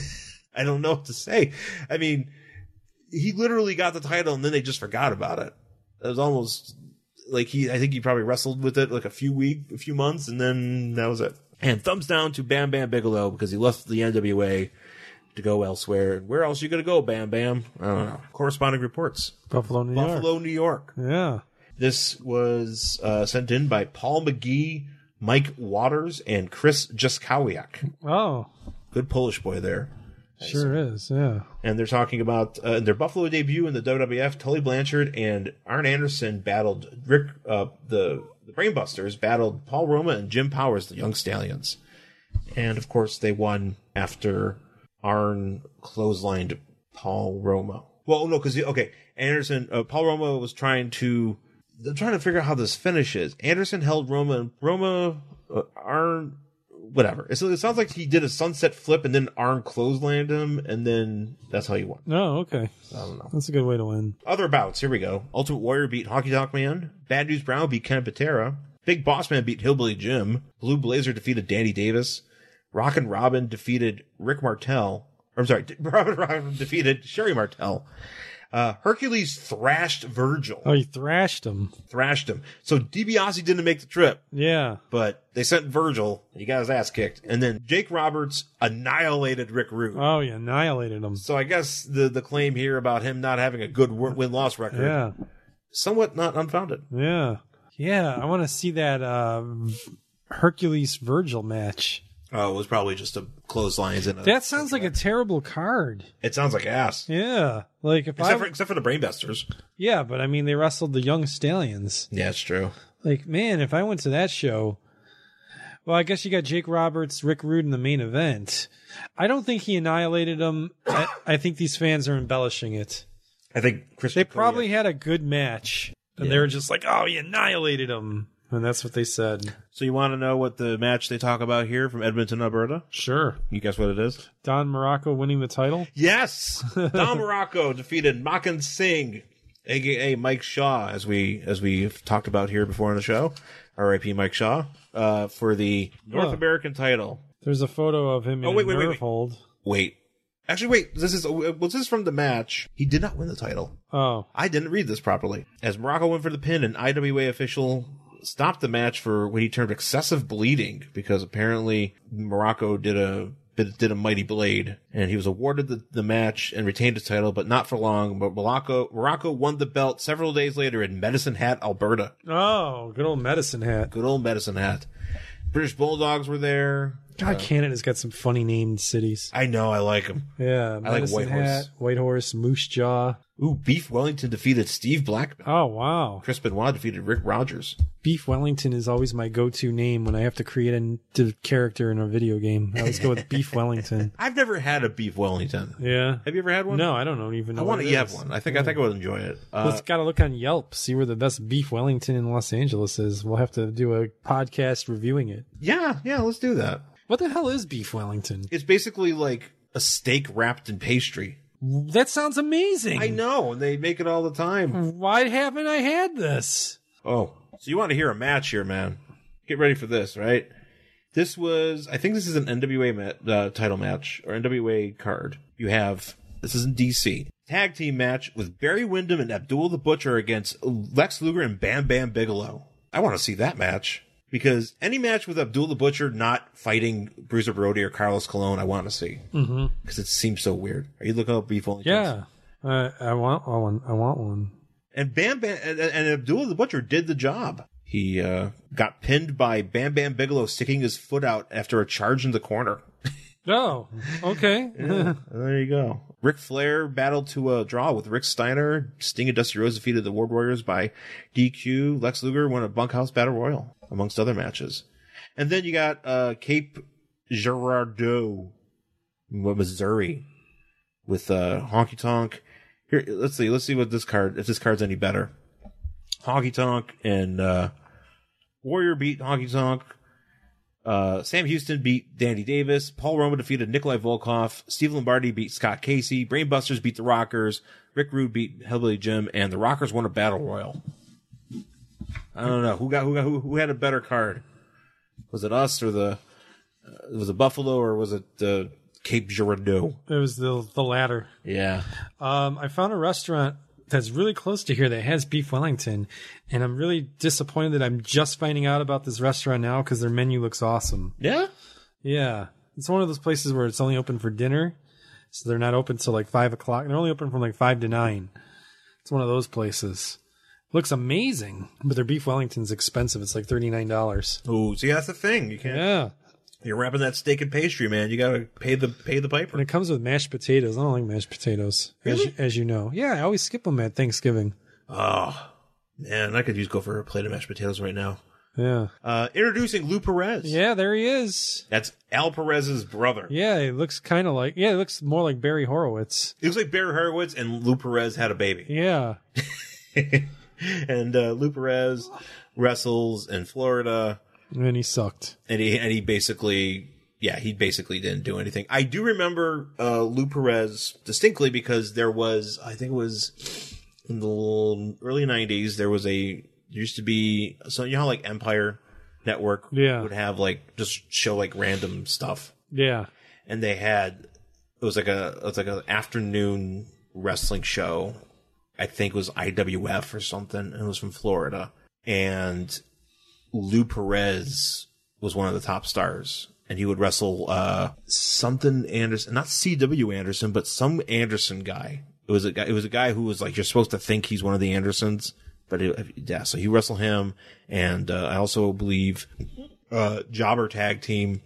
I don't know what to say. I mean, he literally got the title and then they just forgot about it. It was almost like he, I think he probably wrestled with it like a few weeks, a few months, and then that was it. And thumbs down to Bam Bam Bigelow because he left the N W A to go elsewhere. Where else are you going to go, Bam Bam? I don't know. Corresponding reports. Buffalo, New York. Buffalo, New York. Yeah. This was uh, sent in by Paul McGee, Mike Waters, and Chris Juskowiak. Oh. Good Polish boy there. Sure is, yeah. And they're talking about uh, their Buffalo debut in the W W F. Tully Blanchard and Arn Anderson battled Rick, uh, the the Brainbusters battled Paul Roma and Jim Powers, the Young Stallions. And of course, they won after Arn clotheslined Paul Roma. Well, no, because okay, Anderson, uh, Paul Roma was trying to. They're trying to figure out how this finish is. Anderson held Roma, and Roma, uh, Arn. Whatever. It sounds like he did a sunset flip and then Arn clotheslined him, and then that's how you won. Oh, okay. I don't know. That's a good way to win. Other bouts. Here we go. Ultimate Warrior beat Honky Tonk Man. Bad News Brown beat Ken Patera. Big Boss Man beat Hillbilly Jim. Blue Blazer defeated Danny Davis. Rockin' Robin defeated Rick Martel. Or, I'm sorry. Robin Robin defeated Sherry Martel. Uh, Hercules thrashed Virgil. Oh, you thrashed him. Thrashed him. So DiBiase didn't make the trip. Yeah. But they sent Virgil, and he got his ass kicked. And then Jake Roberts annihilated Rick Rude. Oh, you annihilated him. So I guess the, the claim here about him not having a good win-loss record, Yeah. somewhat not unfounded. Yeah. Yeah, I want to see that uh, Hercules Virgil match. Oh, it was probably just a clotheslines. In a, That sounds like a terrible card. It sounds like ass. Yeah. Like if Except I for, except for the Brainbusters. Yeah, but I mean they wrestled the Young Stallions. Yeah, it's true. Like, man, if I went to that show, well, I guess you got Jake Roberts, Rick Rude in the main event. I don't think he annihilated them. I, I think these fans are embellishing it. I think Chris They Picolia- probably had a good match, and Yeah. they were just like, "Oh, he annihilated him," and that's what they said. So you want to know what the match they talk about here from Edmonton, Alberta? Sure. You guess what it is? Don Morocco winning the title. Yes, Don Morocco defeated Makan Singh, aka Mike Shaw, as we as we've talked about here before on the show. R I P Mike Shaw uh, for the North Huh. American title. There's a photo of him Oh, in wait, a wait, nerve wait, wait. hold. Wait, actually, wait. This is was this from the match? He did not win the title. Oh, I didn't read this properly. As Morocco went for the pin, an I W A official stopped the match for what he termed excessive bleeding because apparently Morocco did a did a mighty blade, and he was awarded the, the match and retained his title, but not for long. But Morocco Morocco won the belt several days later in Medicine Hat, Alberta. oh, good old Medicine Hat. Good old Medicine Hat. British Bulldogs were there. God, Canada's got some funny named cities. I know, I like them. Yeah, I like Medicine Whitehorse. Hat, Whitehorse, Moose Jaw. Ooh, Beef Wellington defeated Steve Blackman. Oh, wow. Chris Benoit defeated Rick Rogers. Beef Wellington is always my go-to name when I have to create a d- character in a video game. I always go with Beef Wellington. I've never had a Beef Wellington. Yeah. Have you ever had one? No, I don't know, even know I want what to it have is. one. I think I think I would enjoy it. Uh, Let's got to look on Yelp, see where the best Beef Wellington in Los Angeles is. We'll have to do a podcast reviewing it. yeah, yeah, let's do that. What the hell is Beef Wellington? It's basically like a steak wrapped in pastry. That sounds amazing. I know, and they make it all the time. Why haven't I had this? Oh, so you want to hear a match here, man? Get ready for this, right? This was, I think this is an N W A mat, uh, title match or N W A card. You have, this is in D C. Tag team match with Barry Windham and Abdul the Butcher against Lex Luger and Bam Bam Bigelow. I want to see that match. Because any match with Abdul the Butcher not fighting Bruiser Brody or Carlos Colon, I want to see. Because mm-hmm. it seems so weird. Are you looking up Beef Wellington? Yeah, uh, I want one. I want one. And Bam Bam and, and Abdul the Butcher did the job. He uh, got pinned by Bam Bam Bigelow sticking his foot out after a charge in the corner. Oh, okay. Yeah, there you go. Ric Flair battled to a draw with Rick Steiner. Sting and Dusty Rhodes defeated the Road Warriors by D Q. Lex Luger won a bunkhouse battle royal, amongst other matches. And then you got uh, Cape Girardeau, Missouri, with uh, Honky Tonk. Here, let's see. Let's see what this card, if this card's any better. Honky Tonk and uh, Warrior beat Honky Tonk. Uh, Sam Houston beat Danny Davis. Paul Roma defeated Nikolai Volkov. Steve Lombardi beat Scott Casey. Brainbusters beat the Rockers. Rick Rude beat Hillbilly Jim, and the Rockers won a battle royal. I don't know who got who got who, who had a better card. Was it us or the? Uh, was it Buffalo or was it uh, Cape Girardeau? It was the the latter. Yeah. Um, I found a restaurant that's really close to here that has Beef Wellington, and I'm really disappointed that I'm just finding out about this restaurant now because their menu looks awesome. Yeah. Yeah, it's one of those places where it's only open for dinner, so they're not open till like five o'clock. They're only open from like five to nine. It's one of those places. Looks amazing, but their Beef Wellington's expensive. It's like thirty nine dollars. Oh, see, that's the thing. You can't. Yeah. You're wrapping that steak and pastry, man. You gotta pay the pay the piper. And it comes with mashed potatoes. I don't like mashed potatoes, Really? as, as you know. Yeah, I always skip them at Thanksgiving. Oh man, I could use go for a plate of mashed potatoes right now. Yeah. Uh, introducing Lou Perez. Yeah, there he is. That's Al Perez's brother. Yeah, it looks kind of like, yeah, it looks more like Barry Horowitz. It looks like Barry Horowitz and Lou Perez had a baby. Yeah. And uh, Lou Perez wrestles in Florida. And he sucked. And he and he basically, yeah, he basically didn't do anything. I do remember uh, Lou Perez distinctly because there was, I think it was in the early nineties, there was a, there used to be, so you know how like Empire Network Yeah. would have like, just show like random stuff. Yeah. And they had, it was like a, it was like an afternoon wrestling show. I think it was I W F or something. And it was from Florida. And Lou Perez was one of the top stars, and he would wrestle uh, something Anderson, not C W Anderson, but some Anderson guy. It was a guy. It was a guy who was like you're supposed to think he's one of the Andersons, but it, yeah. So he wrestled him, and uh, I also believe uh, Jobber Tag Team,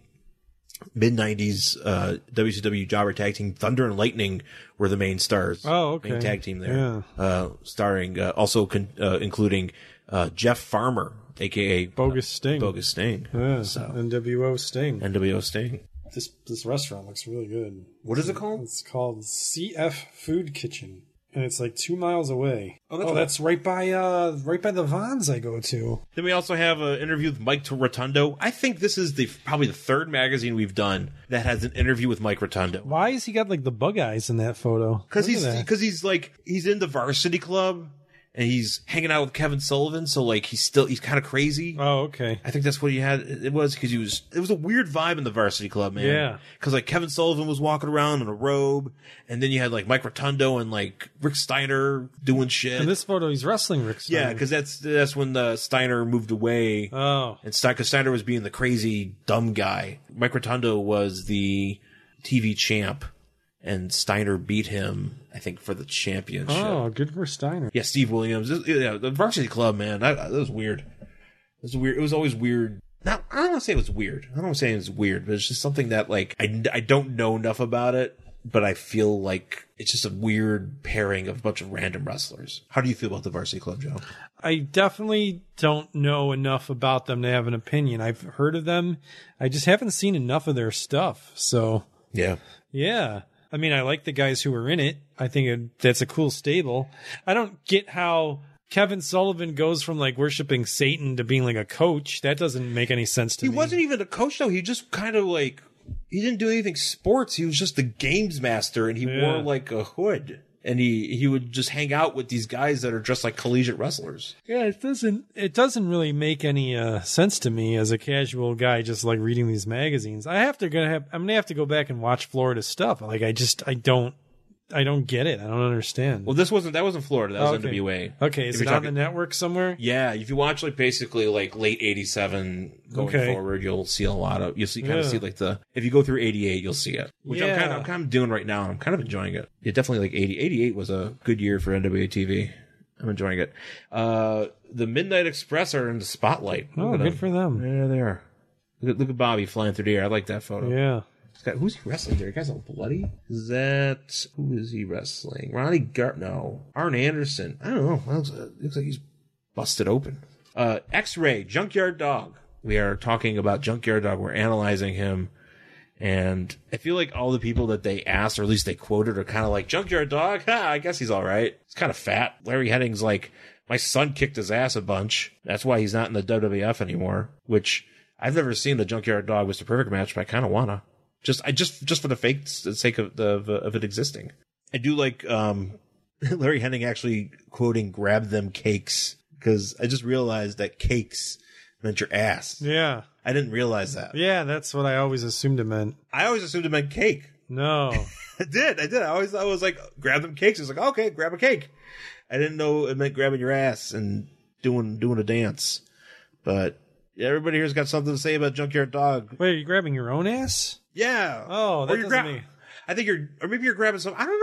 mid nineties uh, W C W Jobber Tag Team, Thunder and Lightning were the main stars. Oh, okay. Main tag team there, Yeah. uh, starring uh, also con- uh, including uh, Jeff Farmer. A K A Bogus Sting. Bogus Sting. Yeah. So N W O Sting. N W O Sting. This this restaurant looks really good. What is it called? It's called C F Food Kitchen, and it's like two miles away. Oh, that's oh, that's right by uh right by the Vons I go to. Then we also have an interview with Mike Rotundo. I think this is the probably the third magazine we've done that has an interview with Mike Rotundo. Why has he got like the bug eyes in that photo? Because Look at he's that. because he's like he's in the Varsity Club and he's hanging out with Kevin Sullivan. So like he's still he's kind of crazy. Oh, okay. I think that's what he had. It was because he was. It was a weird vibe in the Varsity Club, man. Yeah. Because like Kevin Sullivan was walking around in a robe, and then you had like Mike Rotundo and like Rick Steiner doing shit. In this photo, he's wrestling Rick Steiner. yeah, because that's that's when the Steiner moved away, Oh. and Steiner, Steiner was being the crazy dumb guy. Mike Rotundo was the T V champ, and Steiner beat him, I think, for the championship. Oh, good for Steiner. Yeah, Steve Williams. This- yeah, the Varsity Club, man. That, that was weird. It was weird. It was always weird. Not, I don't want to say it was weird. I don't want to say it was weird, but it's just something that, like, I, I don't know enough about it, but I feel like it's just a weird pairing of a bunch of random wrestlers. How do you feel about the Varsity Club, Joe? I definitely don't know enough about them to have an opinion. I've heard of them. I just haven't seen enough of their stuff. So, Yeah. yeah. I mean, I like the guys who were in it. I think it, that's a cool stable. I don't get how Kevin Sullivan goes from like worshiping Satan to being like a coach. That doesn't make any sense to He me. wasn't even a coach, though. He just kind of, like, he didn't do anything sports. He was just the games master, and he Yeah. wore, like, a hood. And he, he would just hang out with these guys that are just like collegiate wrestlers. Yeah, it doesn't. It doesn't really make any uh, sense to me as a casual guy, just like reading these magazines. I have to gonna have. I'm gonna have to go back and watch Florida stuff. Like I just, I don't, I don't get it. I don't understand. Well, this wasn't, that wasn't Florida. That was Oh, N okay. W A. Okay, is If it you're on the talking- network somewhere? Yeah, if you watch like basically like late eighty-seven going Okay. forward, you'll see a lot of, you'll see kind of Yeah. see like the, if you go through eighty-eight, you'll see it. Which I'm Yeah. kind of, I'm kind of doing right now, and I'm kind of enjoying it. Yeah, definitely like eighty, eighty-eight was a good year for N W A T V. I'm enjoying it. Uh, the Midnight Express are in the spotlight. Look Oh, at good them. for them. There they are. Look at, look at Bobby flying through the air. I like that photo. Yeah. This guy- who's he wrestling there? You guys all bloody? Is that, who is he wrestling? Ronnie Gart? No. Arn Anderson. I don't know. Looks, uh, looks like he's busted open. Uh, X-Ray, Junkyard Dog. We are talking about Junkyard Dog. We're analyzing him. And I feel like all the people that they asked, or at least they quoted, are kind of like, Junkyard Dog? Ha, I guess he's all right. He's kind of fat. Larry Hedding's like, my son kicked his ass a bunch. That's why he's not in the W W F anymore, which I've never seen the Junkyard Dog Mister Perfect match, but I kind of wanna. Just, I just, just for the fake sake of the of, of it existing. I do like um, Larry Hennig actually quoting "grab them cakes" because I just realized that cakes meant your ass. Yeah. I didn't realize that. Yeah, that's what I always assumed it meant. I always assumed it meant cake. No. I did. I did. I always I was like, grab them cakes. I was like, okay, grab a cake. I didn't know it meant grabbing your ass and doing doing a dance. But everybody here's got something to say about Junkyard Dog. Wait, are you grabbing your own ass? Yeah. Oh, that Or you're doesn't gra- make- I think you're, or maybe you're grabbing some. I don't know.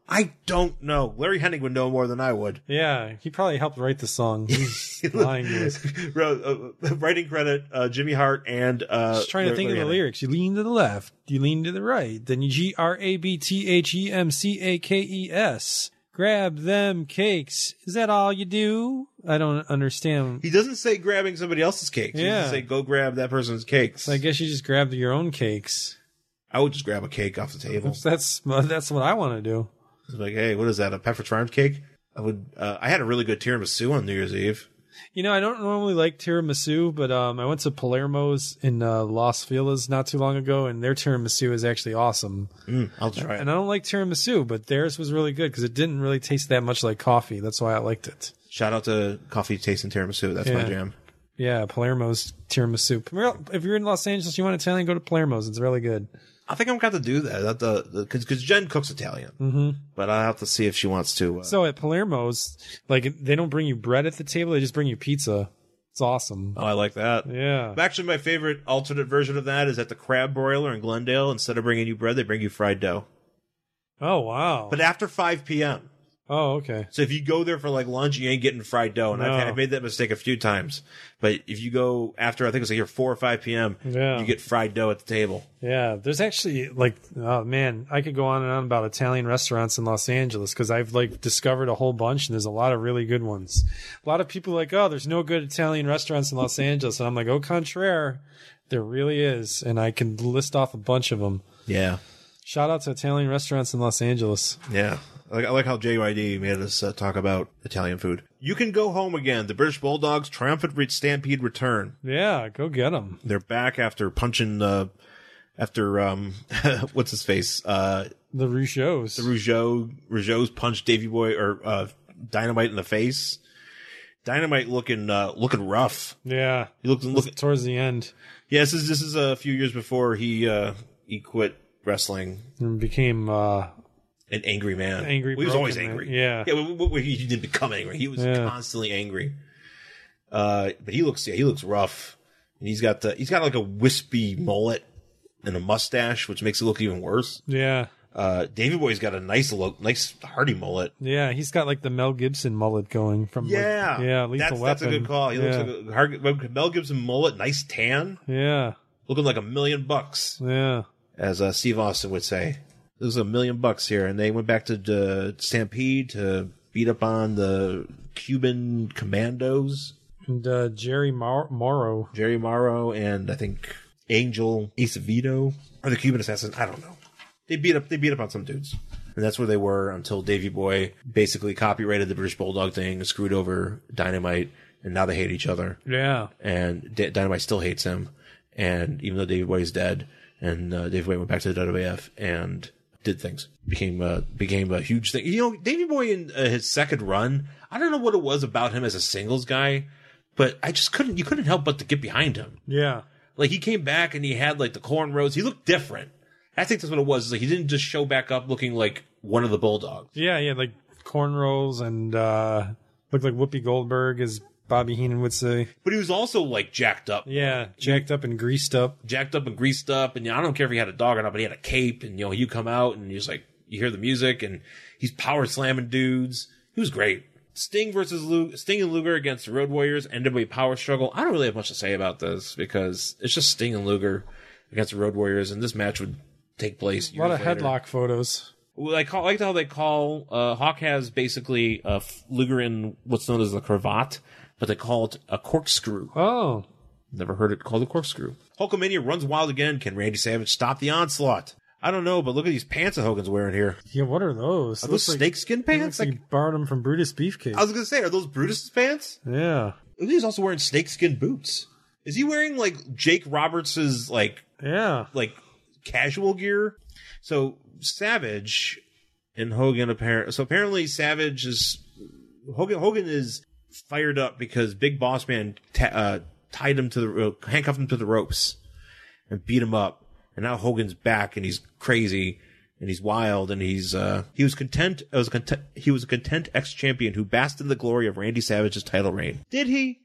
I don't know. Larry Hennig would know more than I would. Yeah, he probably helped write the song. He's lying to us. uh, writing credit, uh, Jimmy Hart and... Uh, Just trying to Larry, think Larry of the Hennig. lyrics. You lean to the left, you lean to the right, then you G R A B T H E M C A K E S. Grab them cakes. Is that all you do? I don't understand. He doesn't say grabbing somebody else's cakes. He Yeah. doesn't say go grab that person's cakes. So I guess you just grabbed your own cakes. I would just grab a cake off the table. That's that's what I want to do. It's like, hey, what is that? A Pepperidge Farms cake? I would. Uh, I had a really good tiramisu on New Year's Eve. You know, I don't normally like tiramisu, but um, I went to Palermo's in uh, Los Feliz not too long ago, and their tiramisu is actually awesome. Mm, I'll try it. And I don't like tiramisu, but theirs was really good because it didn't really taste that much like coffee. That's why I liked it. Shout out to Coffee Tasting Tiramisu. That's my Yeah. jam. Yeah, Palermo's tiramisu. If you're in Los Angeles, you want Italian, go to Palermo's. It's really good. I think I'm going to do that. That the because because Jen cooks Italian, mm-hmm. but I have to see if she wants to. Uh, So at Palermo's, like they don't bring you bread at the table; they just bring you pizza. It's awesome. oh, I like that. Yeah. Actually, my favorite alternate version of that is at the Crab Broiler in Glendale. Instead of bringing you bread, they bring you fried dough. Oh wow. But after five p.m. Oh okay. So if you go there for like lunch, you ain't getting fried dough. And No. I've, I've made that mistake a few times. But if you go after, I think it's like here four or five p.m., Yeah. you get fried dough at the table. Yeah, there's actually like, oh man, I could go on and on about Italian restaurants in Los Angeles because I've like discovered a whole bunch and there's a lot of really good ones. A lot of people are like, oh, there's no good Italian restaurants in Los Angeles, and I'm like, au contraire, there really is, and I can list off a bunch of them. Yeah. Shout out to Italian restaurants in Los Angeles. Yeah. I like, I like how J Y D made us uh, talk about Italian food. You can go home again. The British Bulldogs triumphant re- stampede return. Yeah, go get them. They're back after punching, uh, after, um, what's his face? Uh, The Rougeaus. Rougeau, Rougeau's punched Davey Boy or, uh, Dynamite in the face. Dynamite looking, uh, looking rough. Yeah, He looked, look, towards the end, yeah, this is, this is a few years before he, uh, he quit wrestling. and became uh, An angry man. Angry, Well, he was broken always man. angry. Yeah. Yeah, well, well, he didn't become angry. He was Yeah. constantly angry. Uh, but he looks, yeah, he looks rough. And he's got the, he's got like a wispy mullet and a mustache, which makes it look even worse. yeah, Uh, Davey Boy's got a nice look, nice hearty mullet. yeah. He's got like the Mel Gibson mullet going from. like- Yeah, yeah, Lethal that's, Weapon. that's a good call. He yeah. looks like a hard, Mel Gibson mullet, nice tan, Yeah, looking like a million bucks, yeah. as uh, Steve Austin would say. It was a million bucks here, and they went back to the Stampede to beat up on the Cuban commandos, And uh, Jerry Mar- Morrow. Jerry Morrow, and I think Angel Acevedo, or the Cuban assassin. I don't know. They beat up. They beat up on some dudes, and that's where they were until Davey Boy basically copyrighted the British Bulldog thing, screwed over Dynamite, and now they hate each other. Yeah, And D- Dynamite still hates him, and even though Davey Boy is dead, and uh, Davey Boy went back to the W W F and did things, became uh, became a huge thing. You know, Davey Boy in uh, his second run, I don't know what it was about him as a singles guy, but I just couldn't. You couldn't help but to get behind him. yeah, Like he came back and he had like the cornrows. He looked different. I think that's what it was. Is like he didn't just show back up looking like one of the Bulldogs. yeah, yeah. Like cornrows and uh, looked like Whoopi Goldberg, as Bobby Heenan would say. But he was also like jacked up. Yeah, jacked up and greased up. jacked up and greased up, and you know, I don't care if he had a dog or not, but he had a cape, and you know, you come out and he's like, you hear the music, and he's power slamming dudes. He was great. Sting versus Luger, Sting and Luger against the Road Warriors, N W A Power Struggle. I don't really have much to say about this because it's just Sting and Luger against the Road Warriors, and this match would take place. A lot of years later. headlock photos. Well, I call, I like how they call uh, Hawk has basically uh, Luger in what's known as the cravat, but they call it a corkscrew. Oh, Never heard it called a corkscrew. Hulkamania runs wild again. Can Randy Savage stop the onslaught? I don't know, but look at these pants that Hogan's wearing here. yeah. What are those? Are It those looks like- snakeskin it pants? looks like he borrowed them from Brutus Beefcake. I was gonna say, are those Brutus's pants? yeah, He's also wearing snakeskin boots. Is he wearing like Jake Roberts's like yeah. like casual gear? So Savage and Hogan apparently. So apparently Savage is Hogan. Hogan is fired up because Big Boss Man ta- uh, tied him to the rope, handcuffed him to the ropes, and beat him up. And now Hogan's back, and he's crazy, and he's wild, and he's uh, he was content. It was a content. He was a content ex-champion who basked in the glory of Randy Savage's title reign. Did he?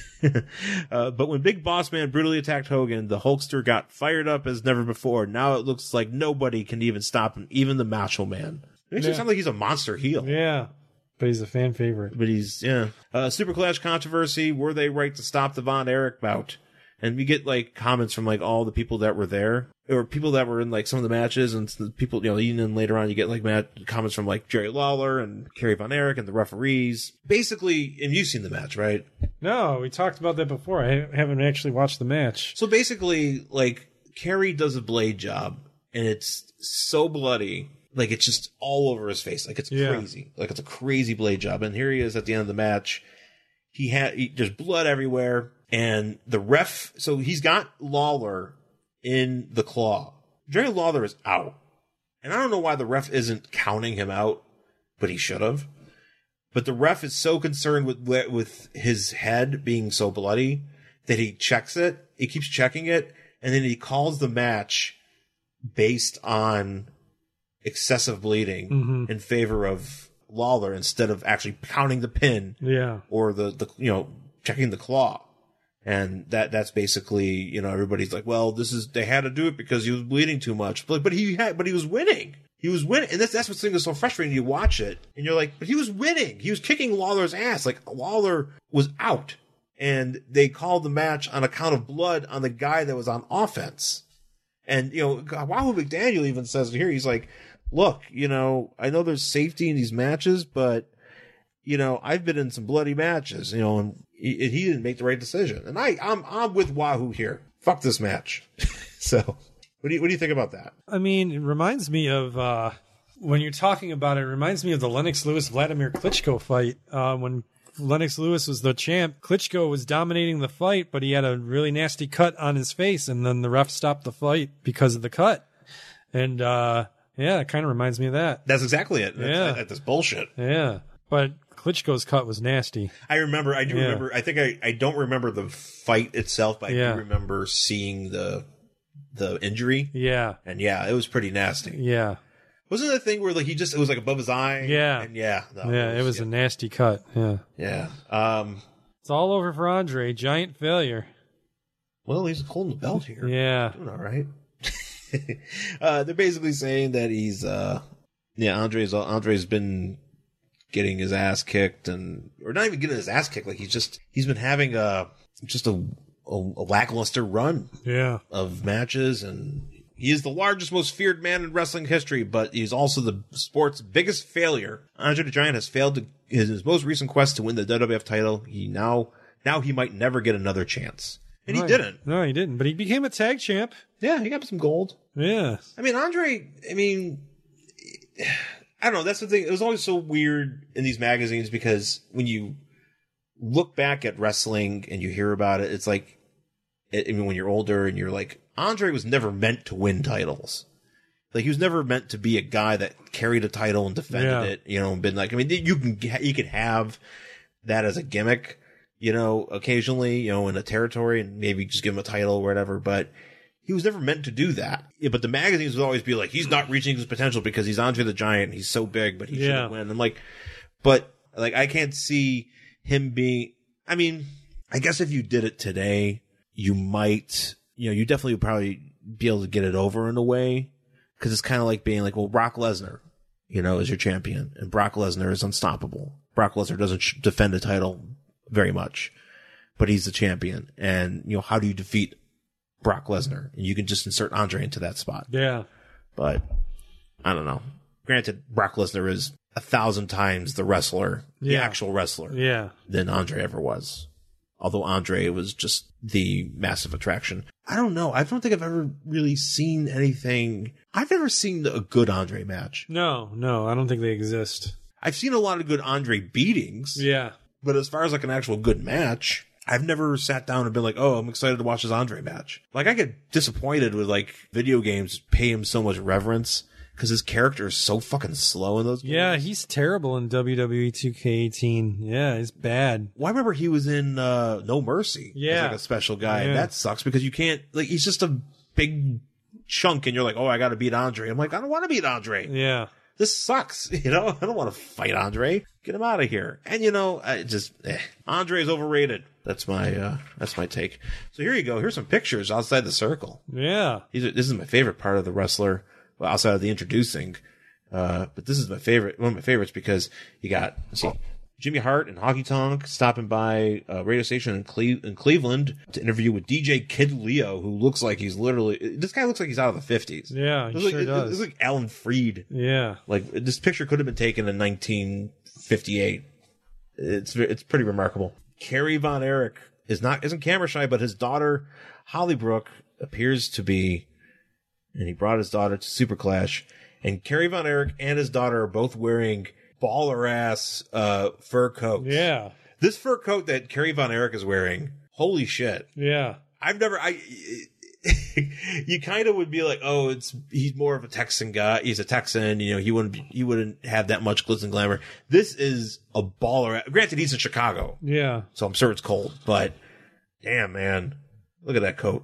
uh, but when Big Boss Man brutally attacked Hogan, the Hulkster got fired up as never before. Now it looks like nobody can even stop him, even the Macho Man. It makes Yeah. it sound like he's a monster heel. Yeah. But he's a fan favorite. But he's, yeah. Uh, Super Clash controversy. Were they right to stop the Von Erich bout? And we get, like, comments from, like, all the people that were there. Or people that were in, like, some of the matches. And the people, you know, even later on, you get, like, mat- comments from, like, Jerry Lawler and Kerry Von Erich and the referees. Basically, and you've seen the match, right? No, we talked about that before. I haven't actually watched the match. So basically, like, Kerry does a blade job. And it's so bloody. Like, it's just all over his face. Like, it's Yeah. crazy. Like, it's a crazy blade job. And here he is at the end of the match. He had, he, there's blood everywhere. And the ref, so he's got Lawler in the claw. Jerry Lawler is out. And I don't know why the ref isn't counting him out, but he should have. But the ref is so concerned with with his head being so bloody that he checks it. He keeps checking it. And then he calls the match based on excessive bleeding Mm-hmm. in favor of Lawler instead of actually counting the pin Yeah. or the, the you know, checking the claw. And that that's basically, you know, everybody's like, well, this is, they had to do it because he was bleeding too much. But but he had, but he was winning. He was winning. And that's, that's what's so frustrating. You watch it and you're like, but he was winning. He was kicking Lawler's ass. Like, Lawler was out. And they called the match on account of blood on the guy that was on offense. And, you know, Wahoo McDaniel even says it here. He's like, look, you know, I know there's safety in these matches, but, you know, I've been in some bloody matches, you know, and he, he didn't make the right decision. And I, I'm, I'm with Wahoo here. Fuck this match. So, what do you, what do you think about that? I mean, it reminds me of, uh, when you're talking about it, it reminds me of the Lennox Lewis Vladimir Klitschko fight. Uh, when Lennox Lewis was the champ, Klitschko was dominating the fight, but he had a really nasty cut on his face, and then the ref stopped the fight because of the cut. And, uh, yeah, it kind of reminds me of that. That's exactly it. That's, Yeah. That's bullshit. Yeah. But Klitschko's cut was nasty. I remember, I do Yeah. remember, I think I, I don't remember the fight itself, but I Yeah. do remember seeing the, the injury. Yeah. And yeah, it was pretty nasty. Yeah. Wasn't that thing where like he just, it was like above his eye? Yeah. And yeah. no, Yeah. It was yeah. a nasty cut. Yeah. Yeah. Um, It's all over for Andre. Giant failure. well, he's holding the belt here. Yeah. Doing all right. uh, they're basically saying that he's, uh, yeah, Andre's, Andre's been getting his ass kicked and, or not even getting his ass kicked. Like he's just, he's been having a, just a, a, a lackluster run Yeah. of matches, and he is the largest, most feared man in wrestling history, but he's also the sport's biggest failure. Andre the Giant has failed to, in his most recent quest to win the W W F title. He now, now he might never get another chance. And he Right. didn't. No, he didn't. But he became a tag champ. Yeah, he got some gold. Yeah. I mean, Andre, I mean, I don't know. That's the thing. It was always so weird in these magazines because when you look back at wrestling and you hear about it, it's like, I mean, when you're older and you're like, Andre was never meant to win titles. Like, he was never meant to be a guy that carried a title and defended Yeah. it, you know, and been like, I mean, you can, you can have that as a gimmick, you know, occasionally, you know, in a territory and maybe just give him a title or whatever, but he was never meant to do that. Yeah, but the magazines would always be like, he's not reaching his potential because he's Andre the Giant. He's so big, but he Yeah. shouldn't win. I'm like, but like, I can't see him being, I mean, I guess if you did it today, you might, you know, you definitely would probably be able to get it over in a way. Cause it's kind of like being like, well, Brock Lesnar, you know, is your champion and Brock Lesnar is unstoppable. Brock Lesnar doesn't sh- defend a title very much, but he's the champion. And, you know, how do you defeat Brock Lesnar? And you can just insert Andre into that spot. Yeah. But I don't know. Granted, Brock Lesnar is a thousand times the wrestler, the Yeah. actual wrestler, Yeah. than Andre ever was. Although Andre was just the massive attraction. I don't know. I don't think I've ever really seen anything. I've never seen a good Andre match. No, no, I don't think they exist. I've seen a lot of good Andre beatings. Yeah. But as far as like an actual good match, I've never sat down and been like, oh, I'm excited to watch this Andre match. Like, I get disappointed with like video games pay him so much reverence because his character is so fucking slow in those games. Yeah, he's terrible in W W E two K eighteen. Yeah, he's bad. Well, I remember he was in uh, No Mercy. Yeah. As like a special guy. Yeah. And that sucks because you can't, like, he's just a big chunk and you're like, oh, I got to beat Andre. I'm like, I don't want to beat Andre. Yeah. This sucks. You know, I don't want to fight Andre. Get him out of here. And you know, I just, eh. Andre is overrated. That's my, uh, that's my take. So here you go. Here's some pictures outside the circle. Yeah. These are, this is my favorite part of the wrestler, well, outside of the introducing. Uh, but this is my favorite, one of my favorites because you got, let's see, Jimmy Hart and Honky Tonk stopping by a radio station in, Cle- in Cleveland to interview with D J Kid Leo, who looks like he's literally, this guy looks like he's out of the fifties. Yeah, he Looks sure like, does. It looks like Alan Freed. Yeah. Like, this picture could have been taken in nineteen fifty-eight. It's it's pretty remarkable. Kerry Von Erich is not isn't camera shy, but his daughter Hollybrook appears to be, and he brought his daughter to Super Clash. And Kerry Von Erich and his daughter are both wearing baller ass uh, fur coats. Yeah. This fur coat that Kerry Von Erich is wearing, holy shit! Yeah. I've never I. You kind of would be like, oh, it's he's more of a Texan guy. He's a Texan, you know. He wouldn't be, he wouldn't have that much glitz and glamour. This is a baller. Granted, he's in Chicago, Yeah. so I'm sure it's cold. But damn, man, look at that coat.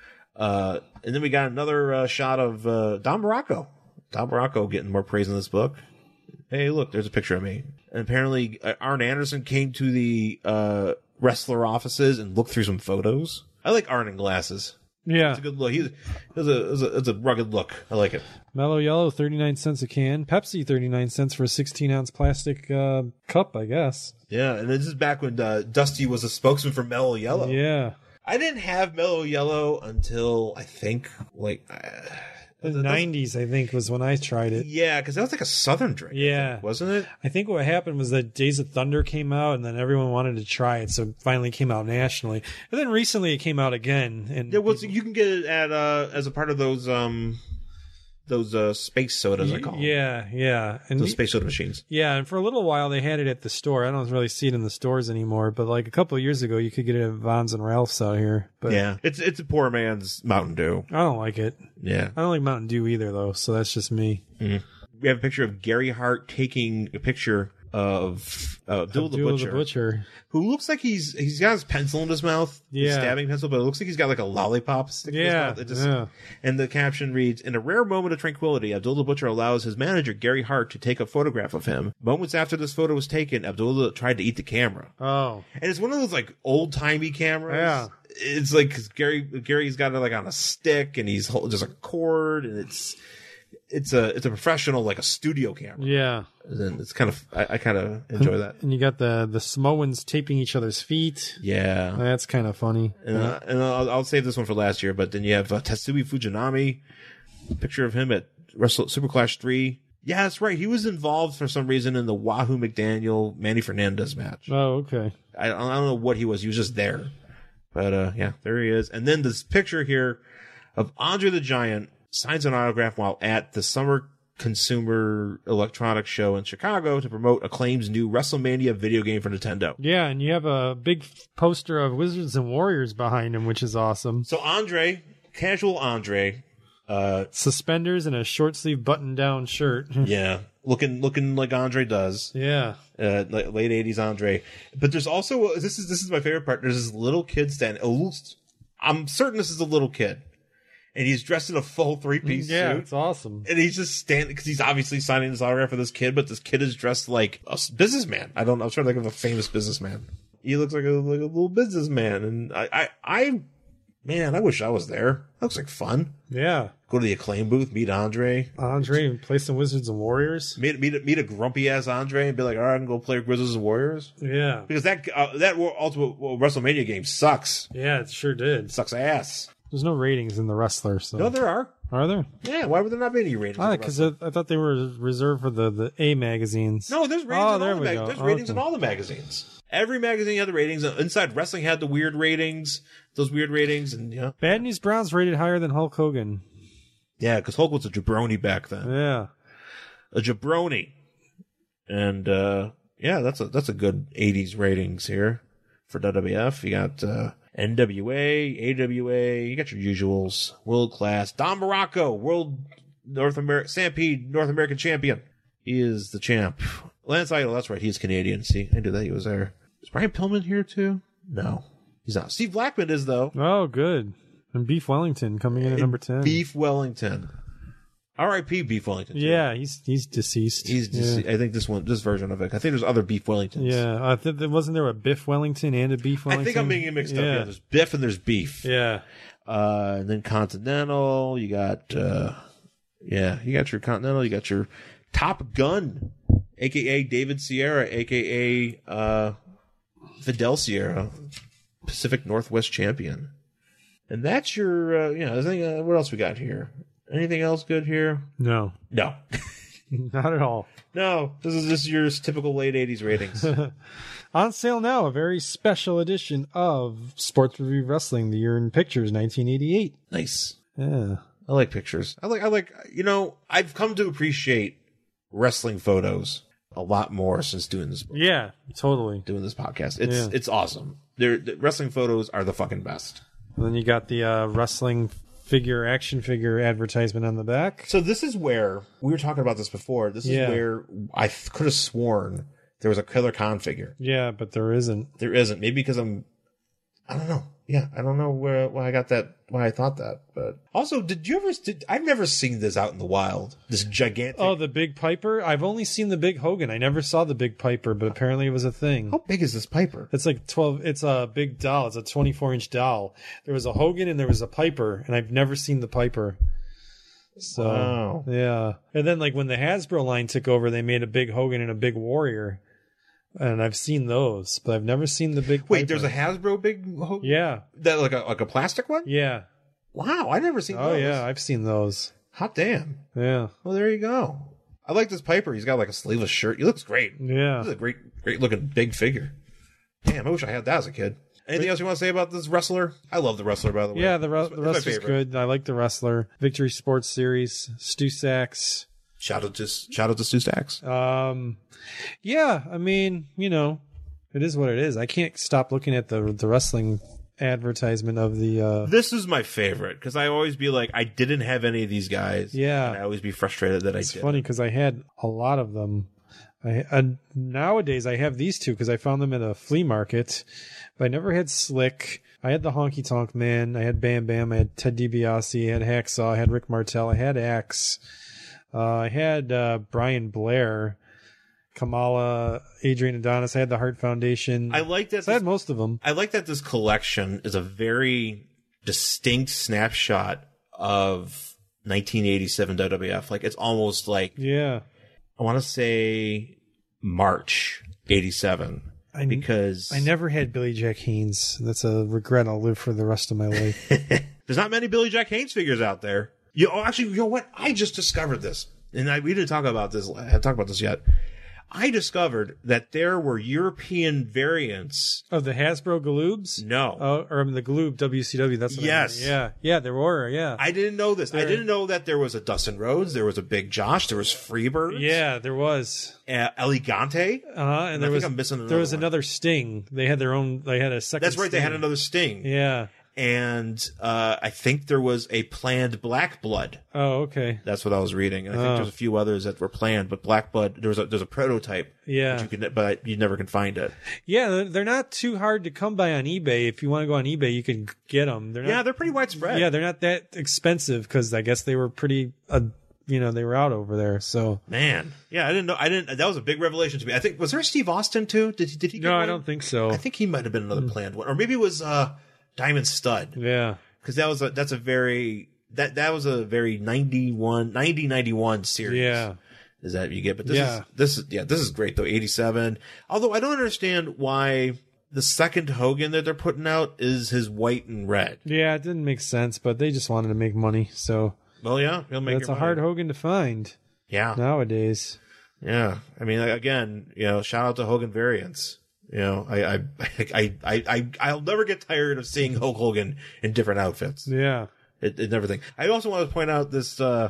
Uh, and then we got another uh, shot of uh, Don Morocco. Don Morocco getting more praise in this book. Hey, look, there's a picture of me. And apparently, uh, Arn Anderson came to the uh, wrestler offices and looked through some photos. I like Arn in glasses. Yeah. It's a good look. He's it's a, it's a it's a rugged look. I like it. Mellow Yellow, thirty-nine cents a can. Pepsi, thirty-nine cents for a sixteen ounce plastic uh, cup, I guess. Yeah, and this is back when uh, Dusty was a spokesman for Mellow Yellow. Yeah. I didn't have Mellow Yellow until I think like uh, The nineties, I think, was when I tried it. yeah, because that was like a Southern drink. I Yeah. think, wasn't it? I think what happened was that Days of Thunder came out, and then everyone wanted to try it, so it finally came out nationally. And then recently it came out again. And Yeah, well, so you can get it at uh, as a part of those um those uh, space sodas. I call them. yeah, yeah, and Those space soda machines. yeah, and for a little while they had it at the store. I don't really see it in the stores anymore, but like a couple of years ago, you could get it at Vons and Ralph's out here. But Yeah, it's it's a poor man's Mountain Dew. I don't like it. Yeah. I don't like Mountain Dew either, though. So that's just me. We have a picture of Gary Hart taking a picture of uh, Abdul the Abdul Butcher, the Butcher. who looks like he's he's got his pencil in his mouth, his Yeah. stabbing pencil, but it looks like he's got like a lollipop stick in his Yeah, mouth. It just, yeah. And the caption reads, "In a rare moment of tranquility, Abdul the Butcher allows his manager Gary Hart to take a photograph of him. Moments after this photo was taken, Abdullah tried to eat the camera, Oh, and it's one of those like old timey cameras. Yeah. It's like 'cause Gary Gary's got it like on a stick, and he's holding just a cord, and it's it's a it's a professional like a studio camera. yeah. And it's kind of I, I kind of enjoy that. And you got the the Samoans taping each other's feet. Yeah. That's kind of funny. And, uh, and I'll, I'll save this one for last year, but then you have uh, Tatsumi Fujinami, a picture of him at Wrestle Super Clash three. Yeah, that's right. He was involved for some reason in the Wahoo McDaniel Manny Fernandez match. Oh, okay. I, I don't know what he was. He was just there. But uh, yeah, there he is. And then this picture here of Andre the Giant signs an autograph while at the Summer Consumer Electronics Show in Chicago to promote Acclaim's new WrestleMania video game for Nintendo. Yeah, and you have a big poster of Wizards and Warriors behind him, which is awesome. So Andre, casual Andre, uh, Suspenders and a short sleeve button down shirt. yeah, looking looking like Andre does. Yeah. Uh, like late eighties Andre. But there's also this is this is my favorite part. There's this little kid standing. I'm certain this is a little kid, and he's dressed in a full three piece Yeah, suit. it's awesome. And he's just standing because he's obviously signing his autograph for this kid, but this kid is dressed like a s- businessman. I don't know. I was trying to think of a famous businessman. He looks like a like a little businessman, and I, I, I, man, I wish I was there. That looks like fun. Yeah. Go to the Acclaim booth, meet Andre, Andre play some Wizards and Warriors. meet meet meet a grumpy ass Andre, and be like, all right, I can go play Wizards and Warriors Yeah. because that uh, that Ultimate WrestleMania game sucks. Yeah, it sure did. Sucks ass. There's no ratings in the wrestler, so No, there are. are there? Yeah, why would there not be any ratings? in the Because wrestling? I, I thought they were reserved for the, the A magazines. No, there's ratings Oh, in there all the we mag- go. There's ratings in Okay. all the magazines. Every magazine had the ratings. Inside Wrestling had the weird ratings, those weird ratings, and yeah, Bad News Brown's rated higher than Hulk Hogan. yeah, because Hulk was a jabroni back then, Yeah. a jabroni, and uh, yeah, that's a that's a good eighties ratings here for W W F. You got uh, N W A, A W A, you got your usuals, World Class, Don Morocco, World North America, Stampede North American Champion. He is the champ. Lance Idol, that's right, he's Canadian. See, I knew that he was there. Is Brian Pillman here too? No, he's not. Steve Blackman is though. Oh, good. And Beef Wellington coming in at number ten. Beef Wellington. R I P Beef Wellington. too. Yeah, he's he's deceased. He's just, yeah. I think this one, this version of it. I think there's other Beef Wellingtons. Yeah, I think there wasn't there a Biff Wellington and a Beef I Wellington. think I'm being mixed yeah. up. Yeah, there's Biff and there's Beef. Yeah, Uh, and then Continental, you got, uh, yeah, you got your Continental, you got your Top Gun, aka David Sierra, aka uh, Fidel Sierra, Pacific Northwest champion. And that's your, uh, you know, I think, uh, what else we got here? Anything else good here? No, No. not at all. No, this is just your typical late eighties ratings. On sale now, a very special edition of Sports Review Wrestling, the year in pictures, nineteen eighty-eight. Nice. Yeah. I like pictures. I like, I like, you know, I've come to appreciate wrestling photos a lot more since doing this, Yeah, totally. doing this podcast. It's, Yeah. it's awesome. They're, the wrestling photos are the fucking best. And then you got the uh, wrestling figure, action figure advertisement on the back. So this is where, we were talking about this before, this is Yeah. where I th- could have sworn there was a Killer Khan figure. Yeah, but there isn't. There isn't. Maybe because I'm, I don't know. Yeah, I don't know where why I got that, why I thought that. But also, did you ever? Did, I've never seen this out in the wild. This gigantic. Oh, the Big Piper? I've only seen the Big Hogan. I never saw the Big Piper, but apparently it was a thing. How big is this Piper? It's like twelve. It's a big doll. It's a twenty-four inch doll. There was a Hogan and there was a Piper, and I've never seen the Piper. So, Wow. yeah. And then, like, when the Hasbro line took over, they made a big Hogan and a big Warrior. And I've seen those, but I've never seen the big Wait, Piper. there's a Hasbro big Hogan? Yeah. That like a like a plastic one? Yeah. Wow, I never seen Oh, those. yeah. I've seen those. Hot damn. Yeah. Well, there you go. I like this Piper. He's got like a sleeveless shirt. He looks great. Yeah. This is a great, great looking big figure. Damn, I wish I had that as a kid. Anything else you want to say about this wrestler? I love the wrestler, by the way. Yeah, the, re- It's the my wrestler's favorite. good. I like the wrestler. Victory Sports Series, Stu Sachs. Shout out to shout out to Stu Stacks. Um, yeah, I mean, you know, it is what it is. I can't stop looking at the the wrestling advertisement of the. Uh, This is my favorite because I always be like, I didn't have any of these guys. Yeah. and I always be frustrated that I it's did. funny because I had a lot of them. I and nowadays I have these two because I found them at a flea market. But I never had Slick. I had the Honky Tonk Man. I had Bam Bam. I had Ted DiBiase. I had Hacksaw. I had Rick Martel. I had Axe. Uh, I had uh, Brian Blair, Kamala, Adrian Adonis. I had the Hart Foundation. I like that. So I This, had most of them. I like that this collection is a very distinct snapshot of nineteen eighty-seven W W F. Like it's almost like Yeah. I want to say March eighty-seven. I, Because I never had Billy Jack Haynes. That's a regret I'll live for the rest of my life. there's not many Billy Jack Haynes figures out there. You oh, actually, you know what? I just discovered this, and I, we didn't talk about this. I haven't talked about this yet. I discovered that there were European variants. Oh, the Hasbro Galoobs? No, Oh, or the Galoob W C W. That's what I Yes. meant. Yeah. Yeah, there were. Yeah. I didn't know this. I There- didn't know that there was a Dustin Rhodes, there was a Big Josh, there was Freebirds, yeah, there was. uh, Elegante. Uh huh. And there I think was I'm missing there was another one. another Sting. They had their own. They had a second. That's right. They had Sting. another Sting, Yeah. and uh, I think there was a planned Black Blood. Oh, okay. That's what I was reading, and I think Oh. there's a few others that were planned, but Black Blood there was a there's a prototype. Yeah. But you can, but you never can find it. Yeah, they're- they're not too hard to come by on eBay. If you want to go on eBay, you can get them. They're not, Yeah, they're pretty widespread. yeah, they're not that expensive because I guess they were pretty. Uh, you know, they were out over there. So Man, yeah, I didn't know. I didn't. That was a big revelation to me. I think was there Steve Austin too? Did he? Did he? Get no, I one? don't think so. I think he might have been another planned one, or maybe it was uh, Diamond Stud, Yeah. because that was a that's a very that that was a very ninety-one, ninety ninety-one series. Yeah. Is that you get? But this Yeah. is this is yeah this is great though. eighty-seven. Although I don't understand why the second Hogan that they're putting out is his white and red. Yeah, it didn't make sense, but they just wanted to make money. So Well, yeah, he'll make that's your a hard money. Hogan to find Yeah, nowadays. yeah. I mean, again, you know, shout out to Hogan variants. You know, I, I, I, I, I, I'll never get tired of seeing Hulk Hogan in different outfits. Yeah. It, it never think. I also want to point out this uh,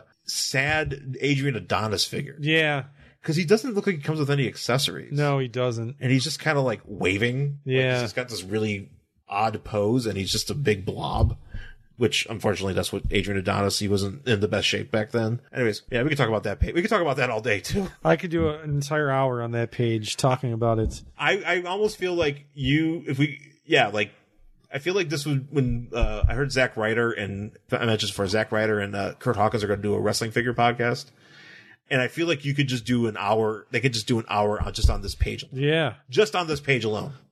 sad Adrian Adonis figure Yeah. because he doesn't look like he comes with any accessories. No, he doesn't. and he's just kind of like waving. Like, Yeah. he's just got this really odd pose, and he's just a big blob. Which, unfortunately, that's what Adrian Adonis, he wasn't in the best shape back then. Anyways, yeah, we could talk about that. Pa- we could talk about that all day, too. I could do an entire hour on that page talking about it. I, I almost feel like you, if we, yeah, like, I feel like this would, when uh, I heard Zack Ryder and, I mentioned for Zack Ryder and uh, Kurt Hawkins are going to do a wrestling figure podcast. And I feel like you could just do an hour, they could just do an hour on just on this page. Yeah. Just on this page alone.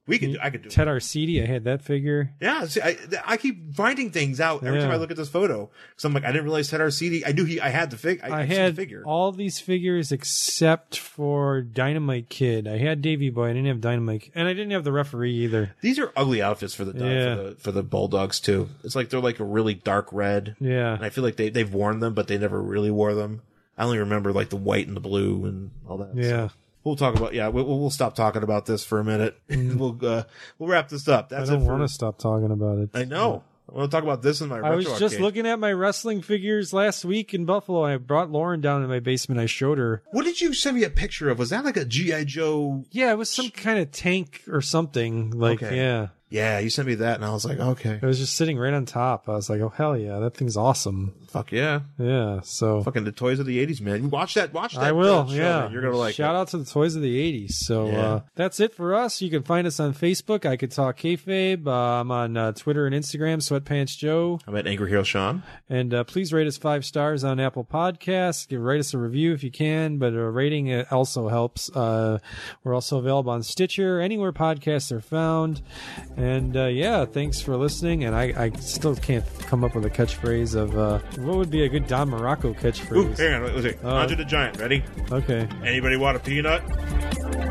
We could. Do, I could do. Ted Arcidi, I had that figure. Yeah, see, I, I keep finding things out every Yeah. time I look at this photo. So I'm like, I didn't realize Ted Arcidi. I knew he. I had the fig. I, I I've seen had the figure. all these figures except for Dynamite Kid. I had Davey Boy. I didn't have Dynamite, and I didn't have the referee either. These are ugly outfits for the, Yeah. for the for the Bulldogs too. It's like they're like a really dark red. Yeah. And I feel like they they've worn them, but they never really wore them. I only remember like the white and the blue and all that. Yeah. So we'll talk about yeah. We'll, we'll stop talking about this for a minute. we'll uh, we'll wrap this up. That's I don't it for, want to stop talking about it. I know. I want to talk about this in my. I was retro just arcade. looking at my wrestling figures last week in Buffalo. I brought Lauren down in my basement. I showed her. What did you send me a picture of? Was that like a G I Joe? Yeah, it was some kind of tank or something. Like, Okay. yeah. Yeah, you sent me that, and I was like, okay, It was just sitting right on top. I was like, oh, hell yeah, that thing's awesome. fuck yeah, Yeah, so. fucking the toys of the eighties, man. You watch that, watch that. I will, uh, show, yeah. man. You're gonna like Shout it. out to the toys of the eighties. So Yeah. uh, that's it for us. You can find us on Facebook. I Could Talk Kayfabe. Uh, I'm on uh, Twitter and Instagram, Sweatpants Joe. I'm at Angry Hero Sean. And uh, please rate us five stars on Apple Podcasts. Give write us a review if you can, but a rating uh, also helps. Uh, we're also available on Stitcher, anywhere podcasts are found. And uh, yeah, thanks for listening. And I, I still can't come up with a catchphrase of uh, what would be a good Don Morocco Ooh, catchphrase. hang on, wait, wait, wait. Uh, Andre the Giant, ready? Okay. Anybody want a peanut?